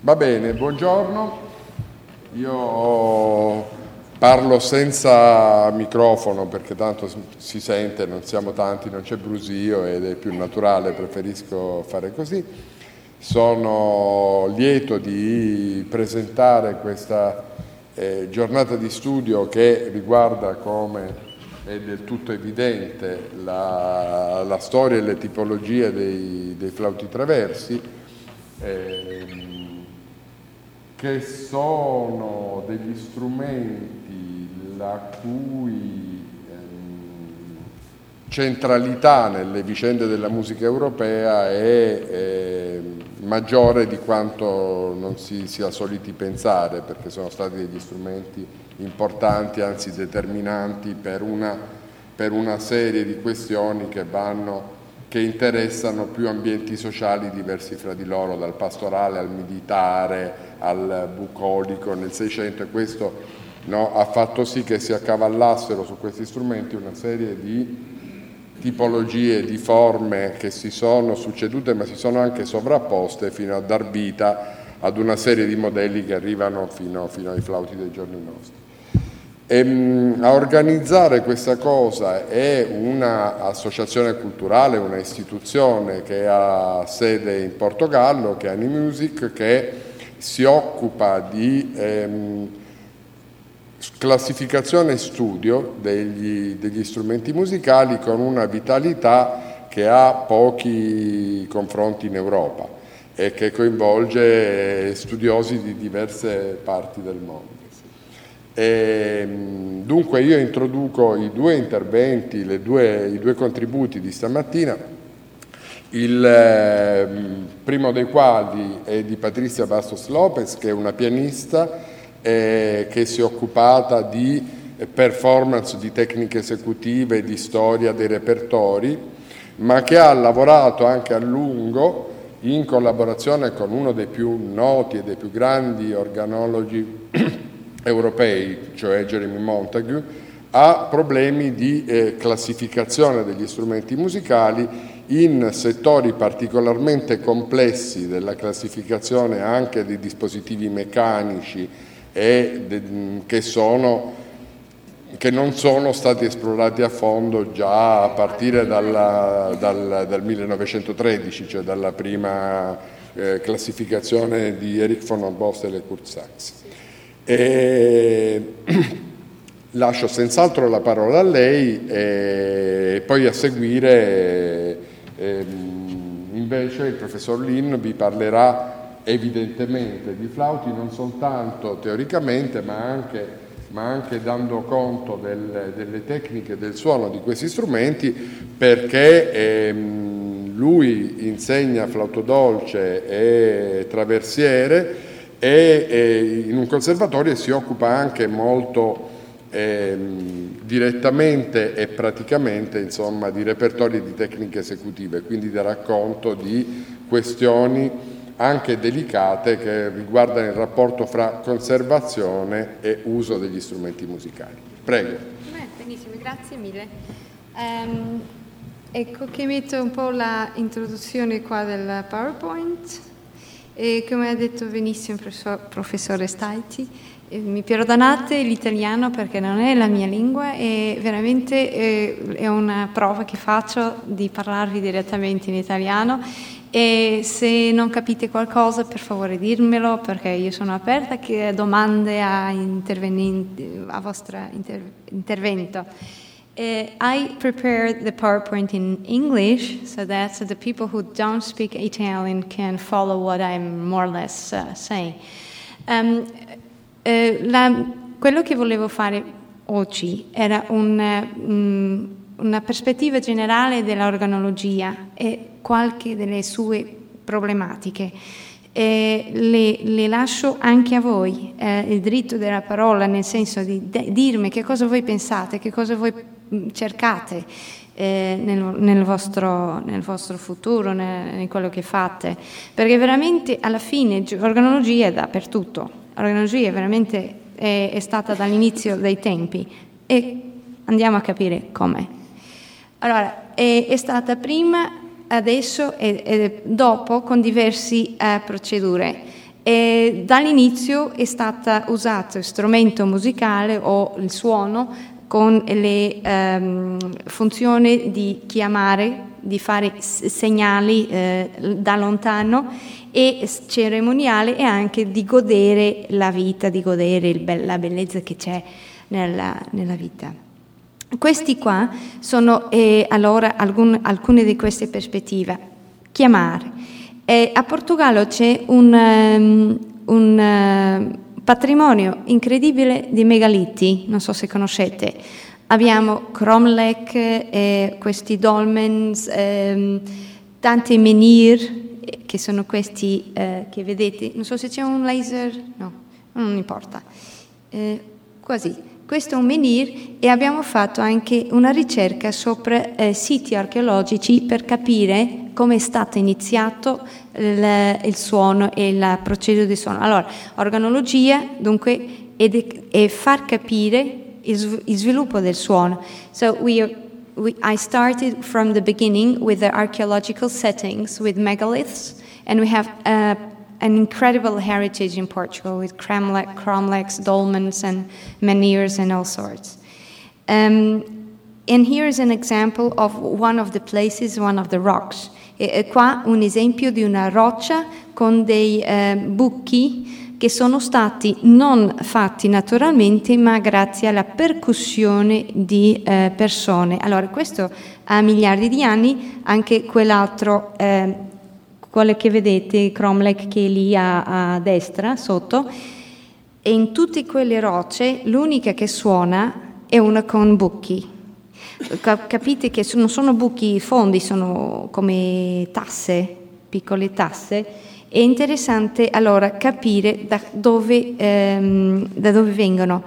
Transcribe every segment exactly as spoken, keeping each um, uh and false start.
Va bene, buongiorno. Io parlo senza microfono perché tanto si sente, non siamo tanti, non c'è brusio ed è più naturale, preferisco fare così. Sono lieto di presentare questa eh, giornata di studio che riguarda, come è del tutto evidente, la, la storia e le tipologie dei, dei flauti traversi, eh, che sono degli strumenti la cui ehm, centralità nelle vicende della musica europea è eh, maggiore di quanto non si sia soliti pensare, perché sono stati degli strumenti importanti, anzi determinanti per una, per una serie di questioni che vanno che interessano più ambienti sociali diversi fra di loro, dal pastorale al militare, al bucolico nel Seicento, e questo no, ha fatto sì che si accavallassero su questi strumenti una serie di tipologie, di forme che si sono succedute ma si sono anche sovrapposte fino a dar vita ad una serie di modelli che arrivano fino, fino ai flauti dei giorni nostri. E, mh, a organizzare questa cosa è un'associazione culturale, una istituzione che ha sede in Portogallo, che è Animusic, che si occupa di ehm, classificazione e studio degli, degli strumenti musicali con una vitalità che ha pochi confronti in Europa e che coinvolge studiosi di diverse parti del mondo. E, dunque io introduco i due interventi, le due, i due contributi di stamattina, il eh, primo dei quali è di Patricia Bastos Lopez, che è una pianista eh, che si è occupata di performance, di tecniche esecutive, di storia dei repertori, ma che ha lavorato anche a lungo in collaborazione con uno dei più noti e dei più grandi organologi europei, cioè Jeremy Montague, a problemi di eh, classificazione degli strumenti musicali in settori particolarmente complessi della classificazione anche dei dispositivi meccanici e de, che, sono, che non sono stati esplorati a fondo già a partire dalla, dal, dal millenovecentotredici, cioè dalla prima eh, classificazione di Erich von Oboster e Kurt Sachs. E lascio senz'altro la parola a lei e poi a seguire eh, invece il professor Lin vi parlerà evidentemente di flauti non soltanto teoricamente ma anche, ma anche dando conto del, delle tecniche del suono di questi strumenti, perché ehm, lui insegna flauto dolce e traversiere e, e in un conservatorio si occupa anche molto eh, direttamente e praticamente, insomma, di repertori di tecniche esecutive, quindi di racconto di questioni anche delicate che riguardano il rapporto fra conservazione e uso degli strumenti musicali. Prego. Beh, benissimo, grazie mille. Um, ecco che metto un po' l'introduzione qua del PowerPoint. E come ha detto benissimo il professor, professore Staiti, eh, mi perdonate l'italiano perché non è la mia lingua e veramente eh, è una prova che faccio di parlarvi direttamente in italiano, e se non capite qualcosa per favore dirmelo, perché io sono aperta a domande a, a vostro inter, intervento. Uh, I prepared the PowerPoint in English so that so the people who don't speak Italian can follow what I'm more or less uh, saying. Um, uh, la, quello che volevo fare oggi era un, um, una prospettiva generale dell'organologia e qualche delle sue problematiche. Eh, le, le lascio anche a voi eh, il diritto della parola, nel senso di de- dirmi che cosa voi pensate, che cosa voi cercate eh, nel, nel, vostro, nel vostro futuro, nel, in quello che fate, perché veramente alla fine l'organologia è dappertutto, l'organologia è veramente è, è stata dall'inizio dei tempi e andiamo a capire com'è. Allora, è, è stata prima, adesso e, e dopo con diverse uh, procedure. E dall'inizio è stato usato strumento musicale o il suono con le um, funzioni di chiamare, di fare segnali eh, da lontano, e cerimoniale, e anche di godere la vita, di godere il be- la bellezza che c'è nella, nella vita. Questi qua sono eh, allora alcun, alcune di queste prospettive. Chiamare. Eh, a Portogallo c'è un, um, un uh, patrimonio incredibile di megaliti, non so se conoscete. Abbiamo Cromlech, eh, questi dolmens, eh, tanti menhir, che sono questi eh, che vedete. Non so se c'è un laser, no, non importa. Eh, quasi. Questo è un menhir, e abbiamo fatto anche una ricerca sopra eh, siti archeologici per capire come è stato iniziato il, il suono e il processo di suono. Allora, organologia, dunque, è, de, è far capire il, il sviluppo del suono. So we, we, I started from the beginning with the archaeological settings, with megaliths, and we have uh, an incredible heritage in Portugal with cromlech, cromlechs, dolmens, and menhirs, and all sorts. Um, and here is an example of one of the places, one of the rocks. E, e qua un esempio di una roccia con dei eh, buchi che sono stati non fatti naturalmente, ma grazie alla percussione di eh, persone. Allora, questo ha miliardi di anni, anche quell'altro, eh, quello che vedete, Cromlech, che è lì a, a destra, sotto, e in tutte quelle rocce l'unica che suona è una con buchi. Capite che non sono buchi fondi, sono come tasse, piccole tasse. È interessante allora capire da dove, ehm, da dove vengono.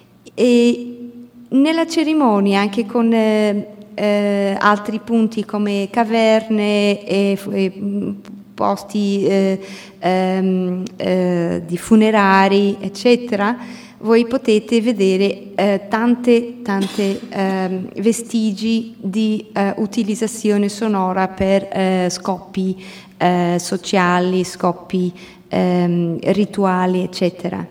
E nella cerimonia, anche con eh, eh, altri punti come caverne e, e posti eh, ehm, eh, di funerari, eccetera, voi potete vedere eh, tante, tante eh, vestigi di eh, utilizzazione sonora per eh, scopi eh, sociali, scopi eh, rituali, eccetera.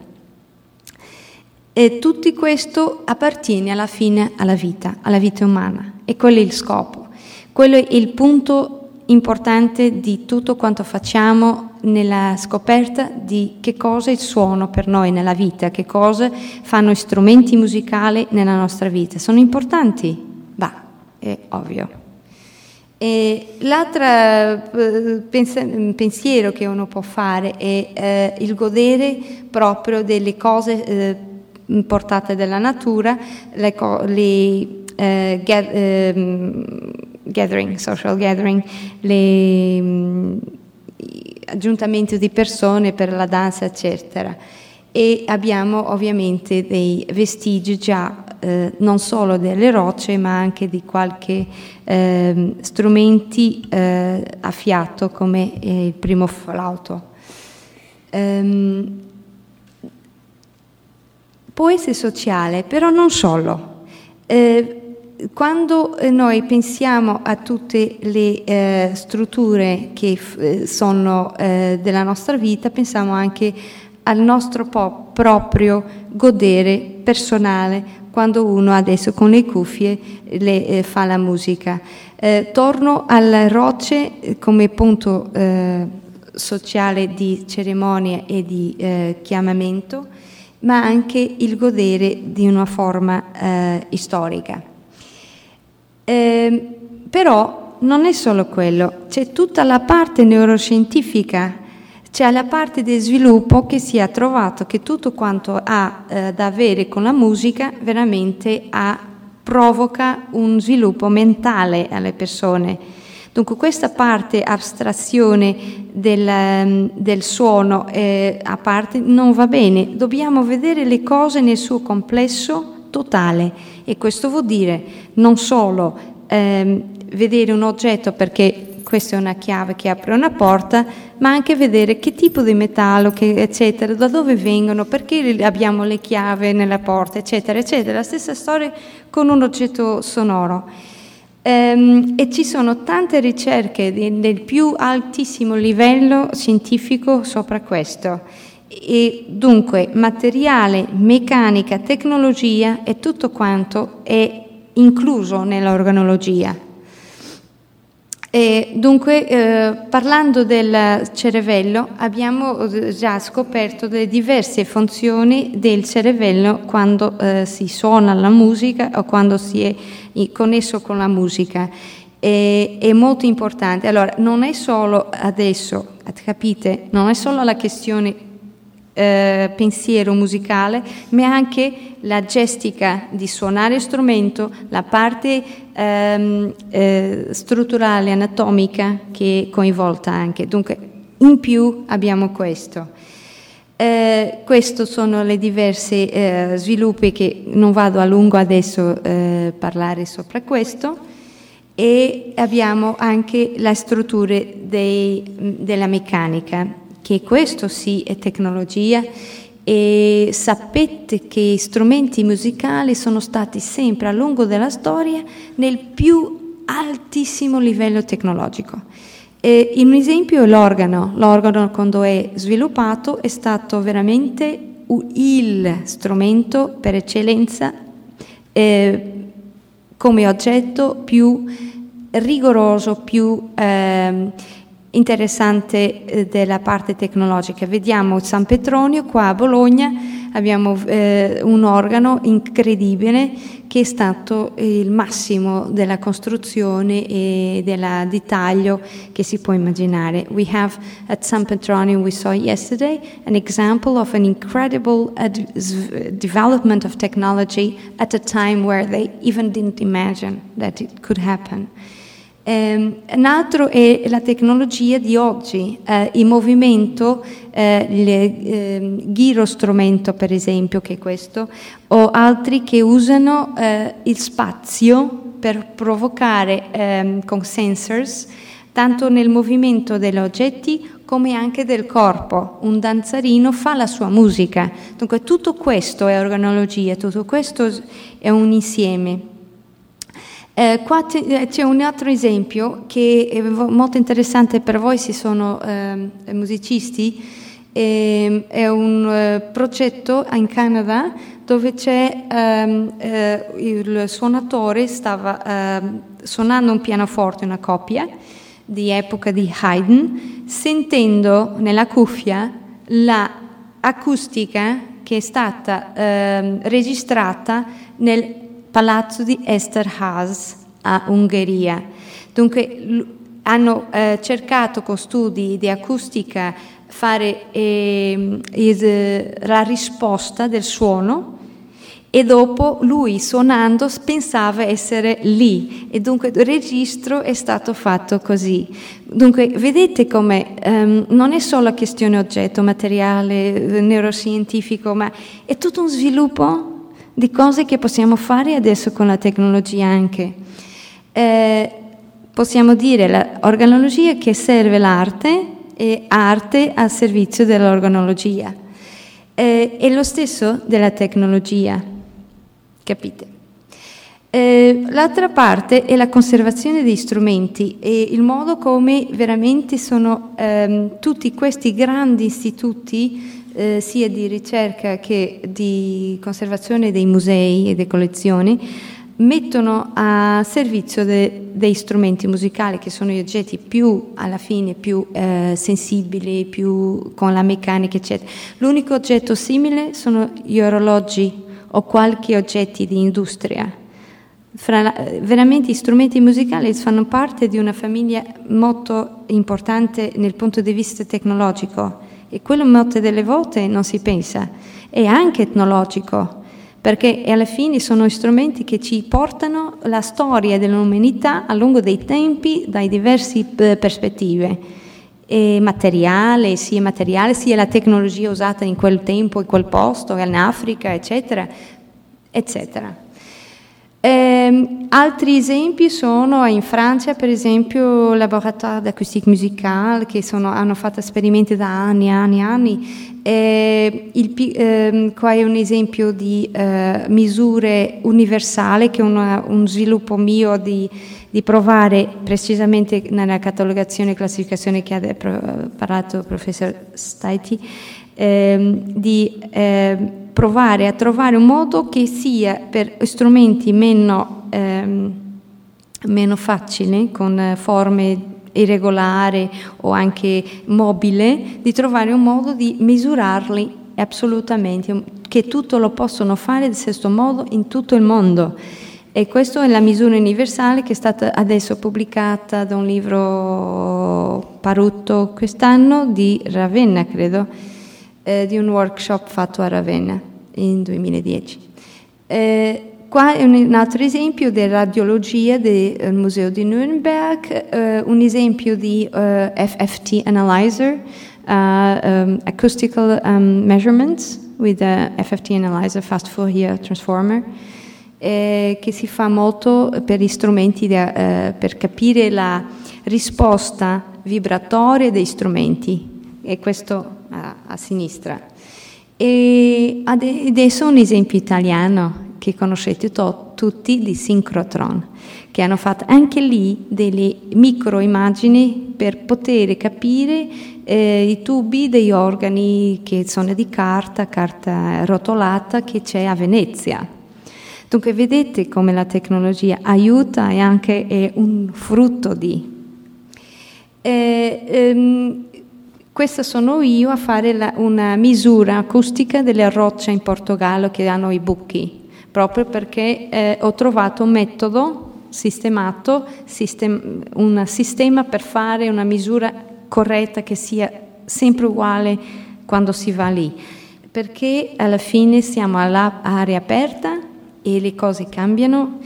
E tutto questo appartiene alla fine alla vita, alla vita umana, e quello è il scopo. Quello è il punto importante di tutto quanto facciamo nella scoperta di che cosa è il suono per noi nella vita, che cosa fanno gli strumenti musicali nella nostra vita. Sono importanti? Bah, è ovvio. E l'altro eh, pensiero che uno può fare è eh, il godere proprio delle cose eh, portate dalla natura, le, le eh, get, eh, gathering, social gathering, le mh, aggiuntamenti di persone per la danza, eccetera. E abbiamo ovviamente dei vestigi già eh, non solo delle rocce, ma anche di qualche eh, strumenti eh, a fiato, come il primo flauto. Um, può essere sociale, però non solo. Eh, Quando noi pensiamo a tutte le eh, strutture che f- sono eh, della nostra vita, pensiamo anche al nostro po- proprio godere personale, quando uno adesso con le cuffie le, eh, fa la musica. Eh, torno alle rocce come punto eh, sociale di cerimonia e di eh, chiamamento, ma anche il godere di una forma eh, storica. Eh, però non è solo quello, c'è tutta la parte neuroscientifica, c'è la parte del sviluppo che si è trovato che tutto quanto ha eh, da avere con la musica veramente ha, provoca un sviluppo mentale alle persone. Dunque questa parte astrazione del, del suono eh, a parte non va bene, dobbiamo vedere le cose nel suo complesso totale, e questo vuol dire non solo ehm, vedere un oggetto perché questa è una chiave che apre una porta, ma anche vedere che tipo di metallo, che, eccetera, da dove vengono, perché abbiamo le chiavi nella porta, eccetera, eccetera. La stessa storia con un oggetto sonoro. ehm, e ci sono tante ricerche di, del più altissimo livello scientifico sopra questo. E dunque materiale, meccanica, tecnologia e tutto quanto è incluso nell'organologia. E dunque, eh, parlando del cervello, abbiamo già scoperto le diverse funzioni del cervello quando eh, si suona la musica o quando si è connesso con la musica. E, è molto importante. Allora, non è solo adesso, capite, non è solo la questione Eh, pensiero musicale, ma anche la gestica di suonare strumento, la parte ehm, eh, strutturale, anatomica che è coinvolta anche. Dunque, in più abbiamo questo. Eh, questi sono le diverse eh, sviluppi che non vado a lungo adesso a eh, parlare sopra questo. E abbiamo anche la struttura dei, della meccanica, che questo sì è tecnologia, e sapete che gli strumenti musicali sono stati sempre a lungo della storia nel più altissimo livello tecnologico. E un esempio è l'organo. L'organo, quando è sviluppato, è stato veramente il strumento per eccellenza eh, come oggetto più rigoroso, più eh, interessante eh, della parte tecnologica. Vediamo San Petronio qua a Bologna, abbiamo eh, un organo incredibile che è stato il massimo della costruzione e della dettaglio che si può immaginare. We have at San Petronio, we saw yesterday, an example of an incredible ad- development of technology at a time where they even didn't imagine that it could happen. Um, un altro è la tecnologia di oggi, uh, il movimento, uh, il uh, gyrostrumento per esempio, che è questo, o altri che usano uh, il spazio per provocare um, con sensors, tanto nel movimento degli oggetti come anche del corpo. Un danzarino fa la sua musica. Dunque tutto questo è organologia, tutto questo è un insieme. Eh, qua t- c'è un altro esempio che è molto interessante per voi se sono eh, musicisti. Eh, è un eh, progetto in Canada dove c'è ehm, eh, il suonatore stava eh, suonando un pianoforte, una coppia di epoca di Haydn, sentendo nella cuffia la acustica che è stata eh, registrata nel Palazzo di Esterházy a Ungheria. Dunque l- hanno eh, cercato con studi di acustica fare eh, eh, la risposta del suono, e dopo lui suonando pensava essere lì, e dunque il registro è stato fatto così. Dunque vedete come um, non è solo questione oggetto, materiale, neuroscientifico, ma è tutto un sviluppo di cose che possiamo fare adesso con la tecnologia anche. Eh, possiamo dire l'organologia che serve l'arte e arte al servizio dell'organologia. Eh, è lo stesso della tecnologia, capite? Eh, l'altra parte è la conservazione degli strumenti e il modo come veramente sono ehm, tutti questi grandi istituti Eh, sia di ricerca che di conservazione dei musei e delle collezioni, mettono a servizio de, dei strumenti musicali, che sono gli oggetti più, alla fine, più eh, sensibili, più con la meccanica, eccetera. L'unico oggetto simile sono gli orologi o qualche oggetti di industria. Fra la, veramente gli strumenti musicali fanno parte di una famiglia molto importante nel punto di vista tecnologico. E quello molte delle volte non si pensa, è anche etnologico, perché alla fine sono strumenti che ci portano la storia dell'umanità a lungo dei tempi, dai diversi prospettive, e materiale, sia materiale, sia la tecnologia usata in quel tempo, in quel posto, in Africa, eccetera, eccetera. Eh, altri esempi sono in Francia, per esempio, laboratori d'acoustique musicale che sono, hanno fatto esperimenti da anni e anni e anni Eh, il, eh, qua è un esempio di eh, misure universali, che è una, un sviluppo mio di, di provare precisamente nella catalogazione e classificazione che ha parlato il professor Staiti, eh, di eh, provare a trovare un modo che sia per strumenti meno, ehm, meno facili, con forme irregolare o anche mobile, di trovare un modo di misurarli assolutamente, che tutto lo possono fare allo stesso modo in tutto il mondo. E questa è la misura universale che è stata adesso pubblicata da un libro Parutto quest'anno di Ravenna, credo, eh, di un workshop fatto a Ravenna in duemiladieci. Eh, Qua è un altro esempio di radiologia del Museo di Nürnberg, eh, un esempio di uh, F F T Analyzer, uh, um, Acoustical um, Measurements with a F F T Analyzer, Fast Fourier Transformer, eh, che si fa molto per gli strumenti da, uh, per capire la risposta vibratoria dei strumenti, e questo a, a sinistra. E adesso un esempio italiano che conoscete to- tutti, di Synchrotron, che hanno fatto anche lì delle microimmagini per poter capire eh, i tubi degli organi che sono di carta, carta rotolata, che c'è a Venezia. Dunque vedete come la tecnologia aiuta e anche è un frutto di. Eh, ehm, Questa sono io a fare la, una misura acustica delle rocce in Portogallo che hanno i buchi, proprio perché eh, ho trovato un metodo sistemato, sistem, un sistema per fare una misura corretta che sia sempre uguale quando si va lì, perché alla fine siamo all'aria aperta e le cose cambiano,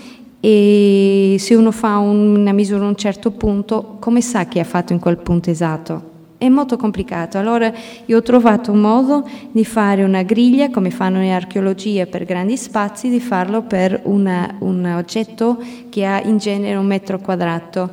e se uno fa una misura a un certo punto, come sa che ha fatto in quel punto esatto? È molto complicato. Allora io ho trovato un modo di fare una griglia, come fanno in archeologia per grandi spazi, di farlo per una, un oggetto che ha in genere un metro quadrato,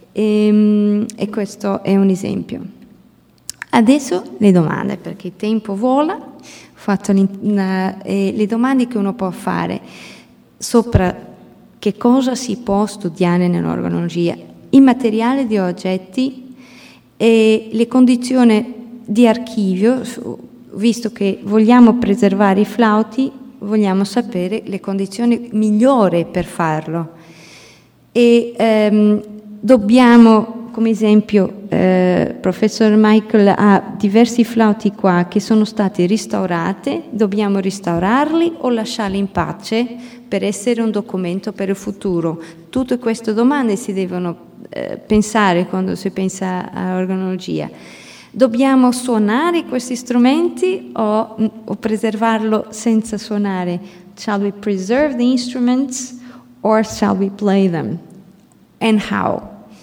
e, e questo è un esempio. Adesso le domande, perché il tempo vola. Ho fatto una, eh, le domande che uno può fare sopra che cosa si può studiare nell'organologia, i materiali di oggetti e le condizioni di archivio. Visto che vogliamo preservare i flauti, vogliamo sapere le condizioni migliori per farlo, e ehm, dobbiamo, come esempio, eh, professor Michael ha diversi flauti qua che sono stati restaurati, dobbiamo restaurarli o lasciarli in pace per essere un documento per il futuro? Tutte queste domande si devono eh, pensare quando si pensa a organologia. Dobbiamo suonare questi strumenti o, o preservarlo senza suonare? Shall we preserve the instruments or shall we play them? And how?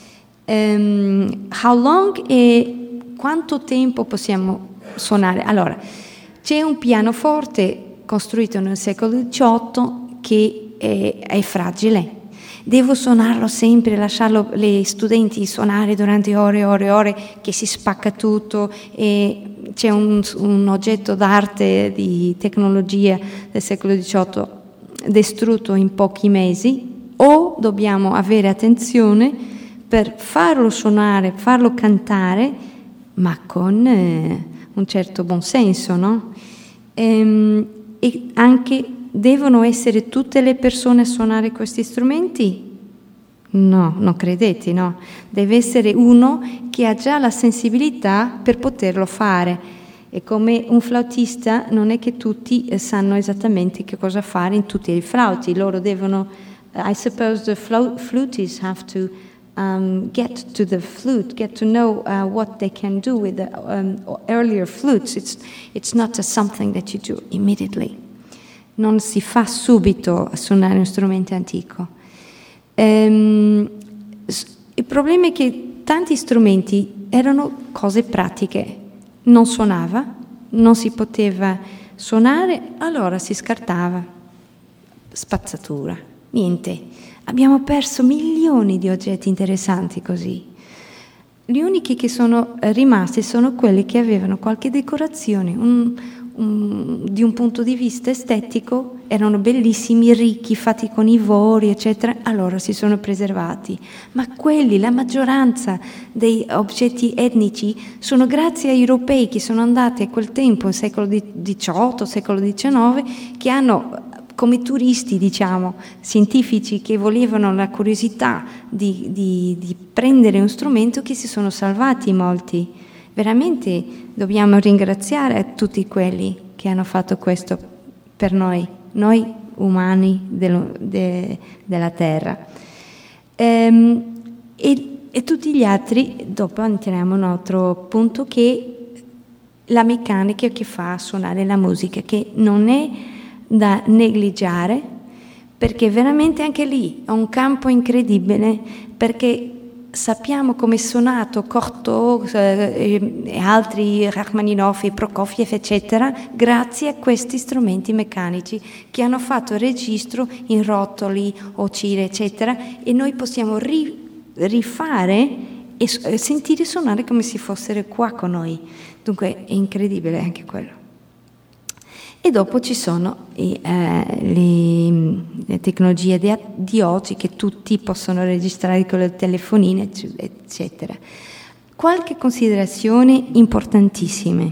Um, how long e quanto tempo possiamo suonare? Allora, c'è un pianoforte costruito nel secolo diciotto che è, è fragile. Devo suonarlo sempre, lasciarlo gli studenti suonare durante ore e ore e ore, che si spacca tutto, e c'è un, un oggetto d'arte di tecnologia del secolo diciotto distrutto in pochi mesi. O dobbiamo avere attenzione per farlo suonare, farlo cantare, ma con eh, un certo buonsenso, no? Ehm, e anche devono essere tutte le persone a suonare questi strumenti? No, non credete, no? Deve essere uno che ha già la sensibilità per poterlo fare. E come un flautista non è che tutti sanno esattamente che cosa fare in tutti i flauti. Loro devono, I suppose the flutists have to um, get to the flute, get to know uh, what they can do with the um, earlier flutes. It's, it's not a something that you do immediately. Non si fa subito a suonare un strumento antico. Ehm, il problema è che tanti strumenti erano cose pratiche, non suonava, non si poteva suonare, allora si scartava, spazzatura, niente. Abbiamo perso milioni di oggetti interessanti così. gli unici che sono rimasti sono quelli che avevano qualche decorazione, un, un, di un punto di vista estetico, erano bellissimi, ricchi, fatti con ivori, eccetera, allora si sono preservati. Ma quelli, la maggioranza dei oggetti etnici, sono grazie agli europei che sono andati a quel tempo, secolo diciotto, secolo diciannove, che hanno, come turisti, diciamo, scientifici che volevano la curiosità di, di, di prendere uno strumento, che si sono salvati molti. Veramente dobbiamo ringraziare tutti quelli che hanno fatto questo per noi, noi umani dello, de, della Terra. Ehm, e, e tutti gli altri, dopo entriamo in un altro punto, che la meccanica che fa suonare la musica, che non è da negligiare, perché veramente anche lì è un campo incredibile, perché sappiamo come è suonato Cortot eh, e altri, Rachmaninoff, Prokofiev, eccetera, grazie a questi strumenti meccanici che hanno fatto il registro in rotoli o cire, eccetera, e noi possiamo ri, rifare e sentire suonare come se fossero qua con noi. Dunque è incredibile anche quello. E dopo ci sono eh, le, le tecnologie di, di oggi, che tutti possono registrare con le telefonine, eccetera. Qualche considerazione importantissime.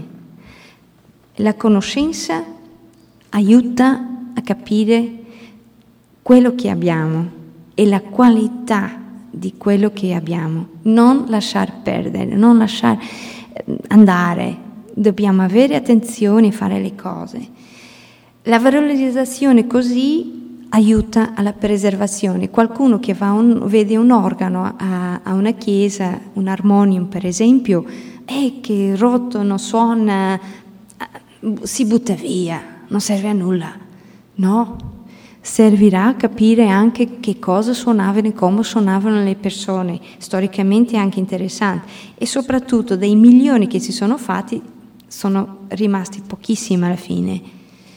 La conoscenza aiuta a capire quello che abbiamo e la qualità di quello che abbiamo. Non lasciar perdere, non lasciar andare. Dobbiamo avere attenzione e fare le cose. La valorizzazione così aiuta alla preservazione. Qualcuno che va un, vede un organo a, a una chiesa, un armonium per esempio, e che rotto, non suona, si butta via, non serve a nulla. No, servirà a capire anche che cosa suonavano e come suonavano le persone, storicamente anche interessante. E soprattutto dei milioni che si sono fatti, sono rimasti pochissimi alla fine.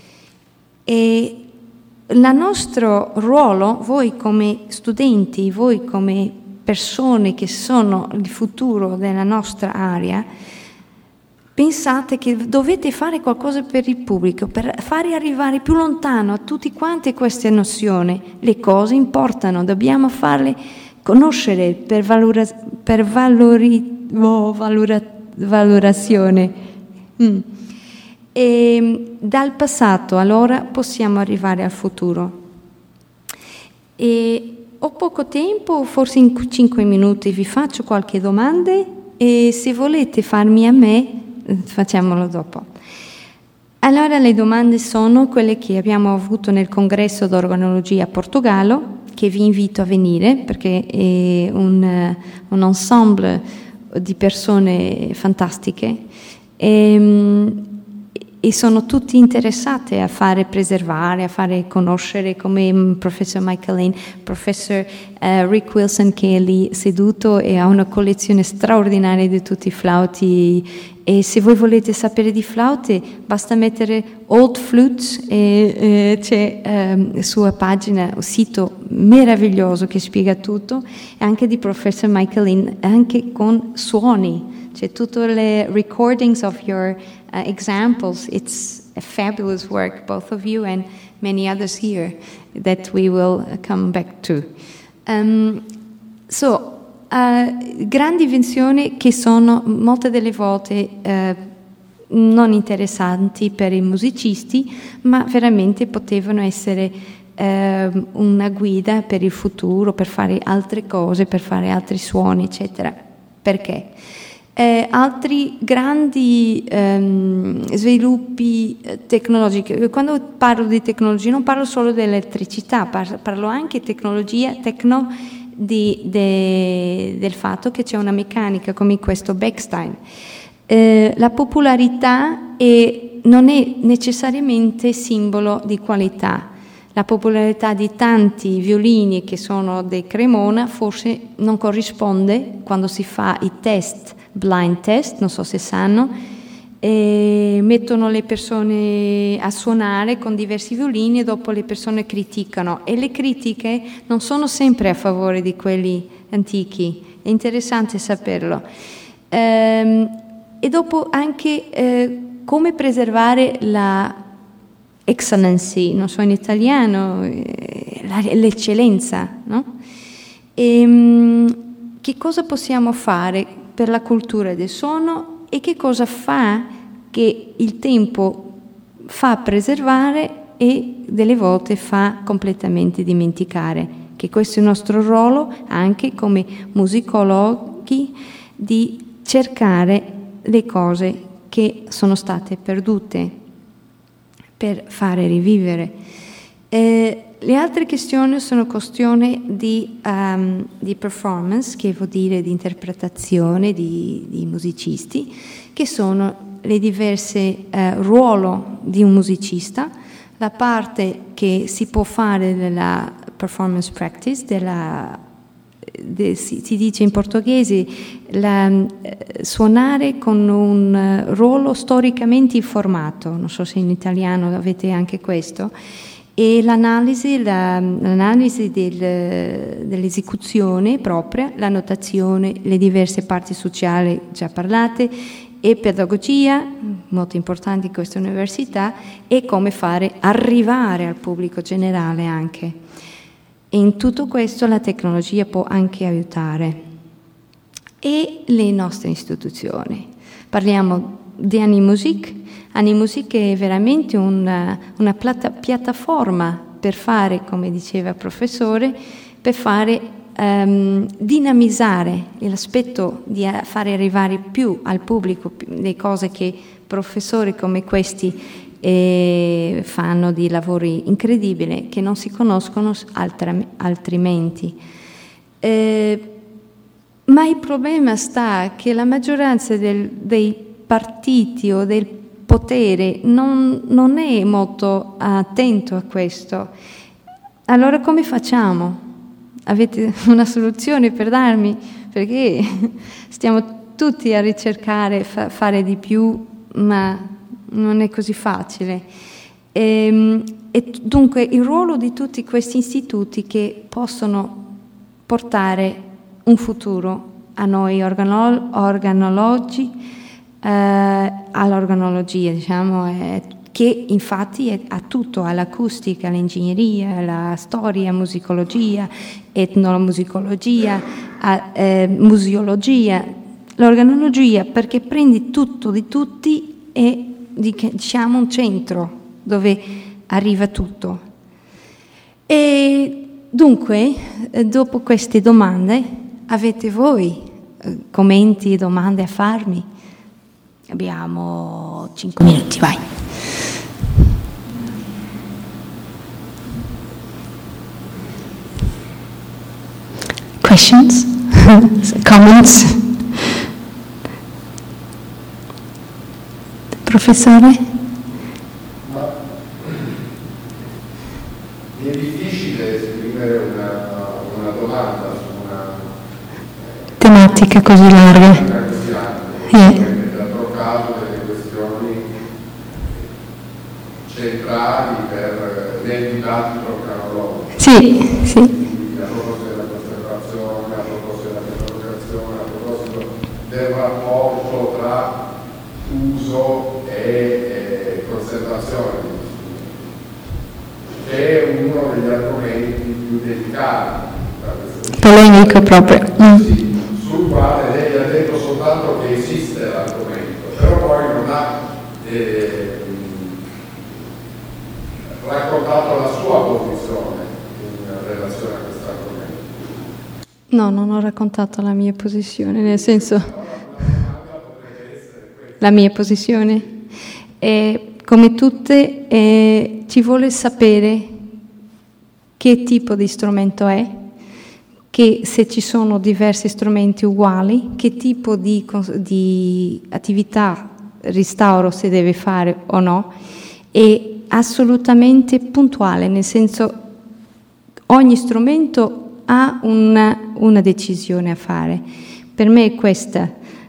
E il nostro ruolo, voi come studenti, voi come persone che sono il futuro della nostra area, pensate che dovete fare qualcosa per il pubblico, per fare arrivare più lontano a tutti quanti queste nozioni. Le cose importano, dobbiamo farle conoscere per, valora, per valori, oh, valora, valorazione. Mm. E dal passato allora possiamo arrivare al futuro. E ho poco tempo, forse in cinque minuti vi faccio qualche domanda, e se volete farmi a me, facciamolo dopo. Allora le domande sono quelle che abbiamo avuto nel congresso d'organologia a Portogallo, che vi invito a venire perché è un, un ensemble di persone fantastiche. E, e sono tutti interessati a fare preservare, a fare conoscere, come il professor Michael Lane, professor uh, Rick Wilson, che è lì seduto e ha una collezione straordinaria di tutti i flauti. E se voi volete sapere di flauti, basta mettere Old Flutes e eh, c'è eh, sua pagina, un sito meraviglioso che spiega tutto, e anche di professor Michael Lane, anche con suoni. C'è tutte le recordings of your uh, examples. It's a fabulous work, both of you and many others here, that we will come back to. Um, so, uh, grandi invenzioni che sono molte delle volte uh, non interessanti per i musicisti, ma veramente potevano essere uh, una guida per il futuro, per fare altre cose, per fare altri suoni, eccetera. Perché? Eh, altri grandi ehm, sviluppi tecnologici. Quando parlo di tecnologia non parlo solo dell'elettricità, parlo, parlo anche di tecnologia tecno di, de, del fatto che c'è una meccanica come questo Bechstein. Eh, la popolarità è, non è necessariamente simbolo di qualità. La popolarità di tanti violini che sono dei Cremona forse non corrisponde, quando si fa i test, blind test, non so se sanno, e mettono le persone a suonare con diversi violini e dopo le persone criticano, e le critiche non sono sempre a favore di quelli antichi, è interessante saperlo. Ehm, e dopo anche eh, come preservare la excellency, non so in italiano, eh, la, l'eccellenza, no? E, che cosa possiamo fare per la cultura del suono e che cosa fa che il tempo fa preservare e delle volte fa completamente dimenticare, che questo è il nostro ruolo anche come musicologi, di cercare le cose che sono state perdute per fare rivivere. Eh, le altre questioni sono questioni di, um, di performance, che vuol dire di interpretazione di, di musicisti, che sono le diverse eh, ruoli di un musicista, la parte che si può fare della performance practice, della, de, si, si dice in portoghese, la, eh, suonare con un uh, ruolo storicamente informato, non so se in italiano avete anche questo, e l'analisi, la, l'analisi del, dell'esecuzione propria, la notazione, le diverse parti sociali già parlate, e pedagogia, molto importante in questa università, e come fare arrivare al pubblico generale anche. E in tutto questo la tecnologia può anche aiutare. E le nostre istituzioni. Parliamo di Animusic. Animusic è veramente una, una plata, piattaforma per fare, come diceva il professore, per fare um, dinamizzare l'aspetto di fare arrivare più al pubblico le cose che professori come questi eh, fanno di lavori incredibili che non si conoscono altra, altrimenti. Eh, ma il problema sta che la maggioranza del, dei partiti o del potere non, non è molto attento a questo. Allora come facciamo? Avete una soluzione per darmi? Perché stiamo tutti a ricercare, fa, fare di più, ma non è così facile. E, e dunque il ruolo di tutti questi istituti che possono portare un futuro a noi organo, organologi, Uh, all'organologia, diciamo, è, che infatti è, ha tutto, all'acustica, all'ingegneria, alla storia, musicologia, etnomusicologia, a, eh, museologia, l'organologia, perché prendi tutto di tutti e diciamo un centro dove arriva tutto. E dunque, dopo queste domande, avete voi eh, commenti e domande a farmi? Abbiamo cinque minuti, vai. Questions? Comments? Professore? Ma è difficile esprimere una, una domanda su una tematica così larga. Così larga. Yeah. Delle questioni centrali per nel dibattito cronologico. Sì, sì. Quindi a proposito della conservazione, a proposito della catalogazione, a proposito del rapporto tra uso e, e conservazione, che è uno degli argomenti più delicati. Polemico proprio. Mm. Sì, sul quale lei ha detto soltanto che esiste l'argomento, però poi non ha eh, raccontato la sua posizione in relazione a questo argomento. No, non ho raccontato la mia posizione, nel senso, la mia posizione. E, come tutte, eh, ci vuole sapere che tipo di strumento è, che se ci sono diversi strumenti uguali, che tipo di, di attività restauro si deve fare o no, e assolutamente puntuale, nel senso ogni strumento ha una, una decisione a fare. Per me è questa.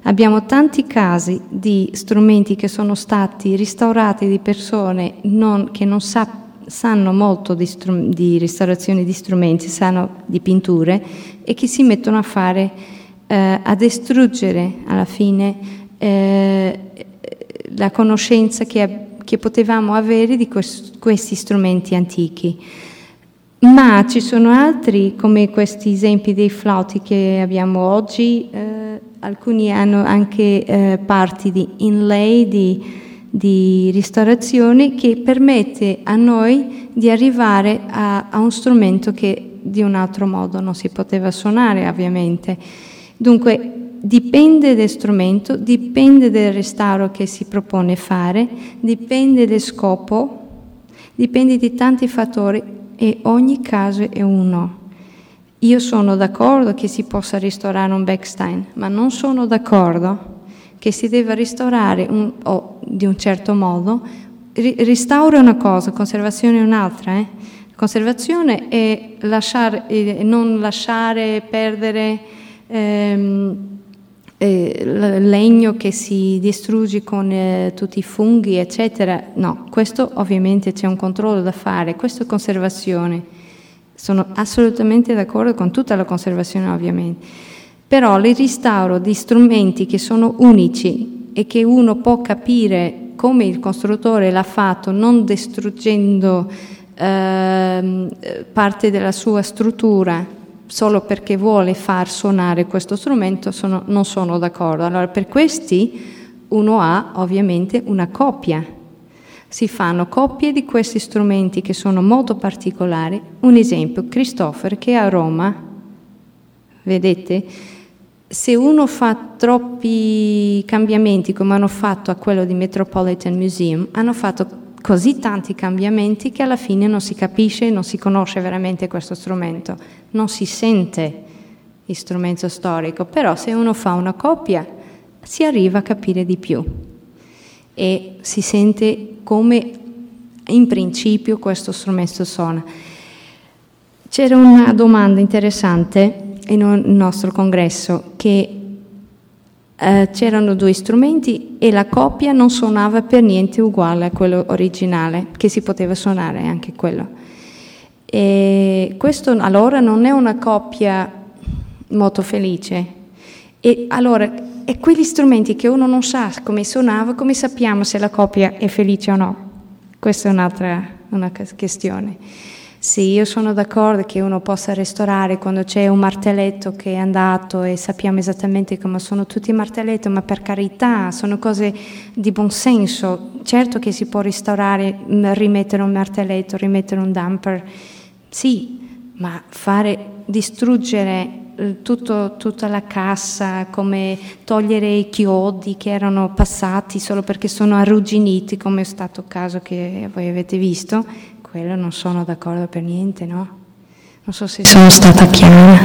Abbiamo tanti casi di strumenti che sono stati restaurati di persone non, che non sa, sanno molto di, strum, di restaurazione di strumenti, sanno di pitture, e che si mettono a fare, eh, a distruggere alla fine eh, la conoscenza che, che potevamo avere di quest, questi strumenti antichi. Ma ci sono altri, come questi esempi dei flauti che abbiamo oggi, eh, alcuni hanno anche eh, parti di inlay, di, di restaurazione, che permette a noi di arrivare a, a un strumento che di un altro modo non si poteva suonare, ovviamente. Dunque dipende dal strumento, dipende dal restauro che si propone fare, dipende dal scopo, dipende di tanti fattori, e ogni caso è uno. Io sono d'accordo che si possa restaurare un Bechstein, ma non sono d'accordo che si debba restaurare un, o di un certo modo. Restauro è una cosa, conservazione è un'altra. Eh? Conservazione è lasciare, è non lasciare perdere ehm, eh, il legno che si distrugge con eh, tutti i funghi, eccetera. No, questo ovviamente c'è un controllo da fare, questo è conservazione. Sono assolutamente d'accordo con tutta la conservazione, ovviamente. Però il restauro di strumenti che sono unici e che uno può capire come il costruttore l'ha fatto, non distruggendo eh, parte della sua struttura solo perché vuole far suonare questo strumento, sono, non sono d'accordo. Allora, per questi uno ha ovviamente una coppia. Si fanno coppie di questi strumenti che sono molto particolari. Un esempio, Christopher, che è a Roma, vedete, se uno fa troppi cambiamenti come hanno fatto a quello di Metropolitan Museum, hanno fatto così tanti cambiamenti che alla fine non si capisce, non si conosce veramente questo strumento, non si sente il strumento storico, però se uno fa una coppia si arriva a capire di più e si sente come in principio questo strumento suona. C'era una domanda interessante in un nostro congresso che Uh, c'erano due strumenti e la coppia non suonava per niente uguale a quello originale, che si poteva suonare anche quello. E questo allora non è una coppia molto felice. E allora, e quegli strumenti che uno non sa come suonava, come sappiamo se la coppia è felice o no? Questa è un'altra una questione. Sì, io sono d'accordo che uno possa restaurare quando c'è un martelletto che è andato e sappiamo esattamente come sono tutti i martelletti, ma per carità, sono cose di buon senso. Certo che si può restaurare, rimettere un martelletto, rimettere un damper, sì, ma fare, distruggere tutto, tutta la cassa, come togliere i chiodi che erano passati solo perché sono arrugginiti, come è stato il caso che voi avete visto, quello non sono d'accordo per niente, no? Non so se sono stata chiara.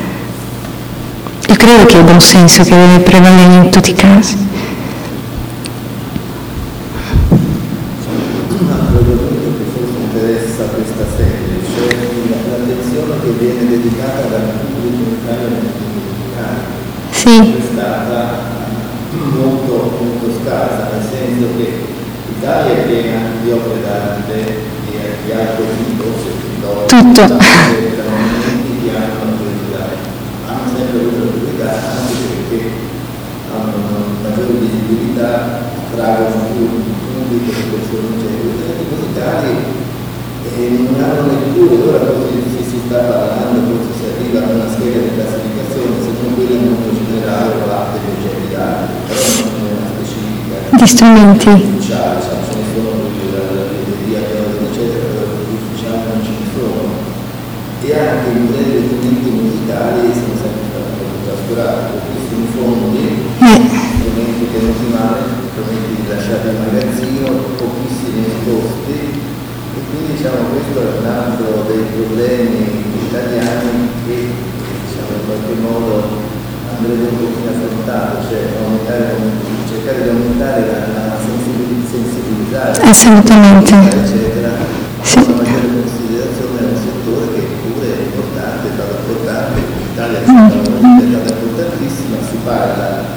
Io credo che è il buon senso che deve prevalere in tutti i casi. Un altro argomento che forse interessa questa serie, cioè l'attenzione che viene dedicata dal pubblico in Italia musicale. Sì. È stata molto, molto scarsa, nel senso che l'Italia è piena di opere d'arte di alto tipo, tutto che hanno priorità, hanno sempre avuto priorità anche perché hanno una maggiore visibilità, attraggono più il pubblico, le persone, cioè i progetti musicali e non hanno neppure, ora così si, si sta parlando, forse si arriva a una scheda di classificazione, secondo quella molto generale o l'arte invece di arte, però non è una specifica di strumenti ufficiale, ce ne sono la libreria eccetera, non ce ne sono, e anche i musei degli strumenti musicali sono sempre stati molto trascurati, pochissimi fondi, strumenti che non si male, strumenti lasciati al magazzino, pochissimi esposti, e quindi diciamo questo è un altro dei problemi italiani che diciamo in qualche modo andrebbe un pochino affrontato, cioè aumentare, cercare di aumentare la, la sensibilizzare, assolutamente, eccetera. Sì. Una maggiore considerazione è un settore che pure è importante, è stato importante, in Italia è stata importantissima, si parla di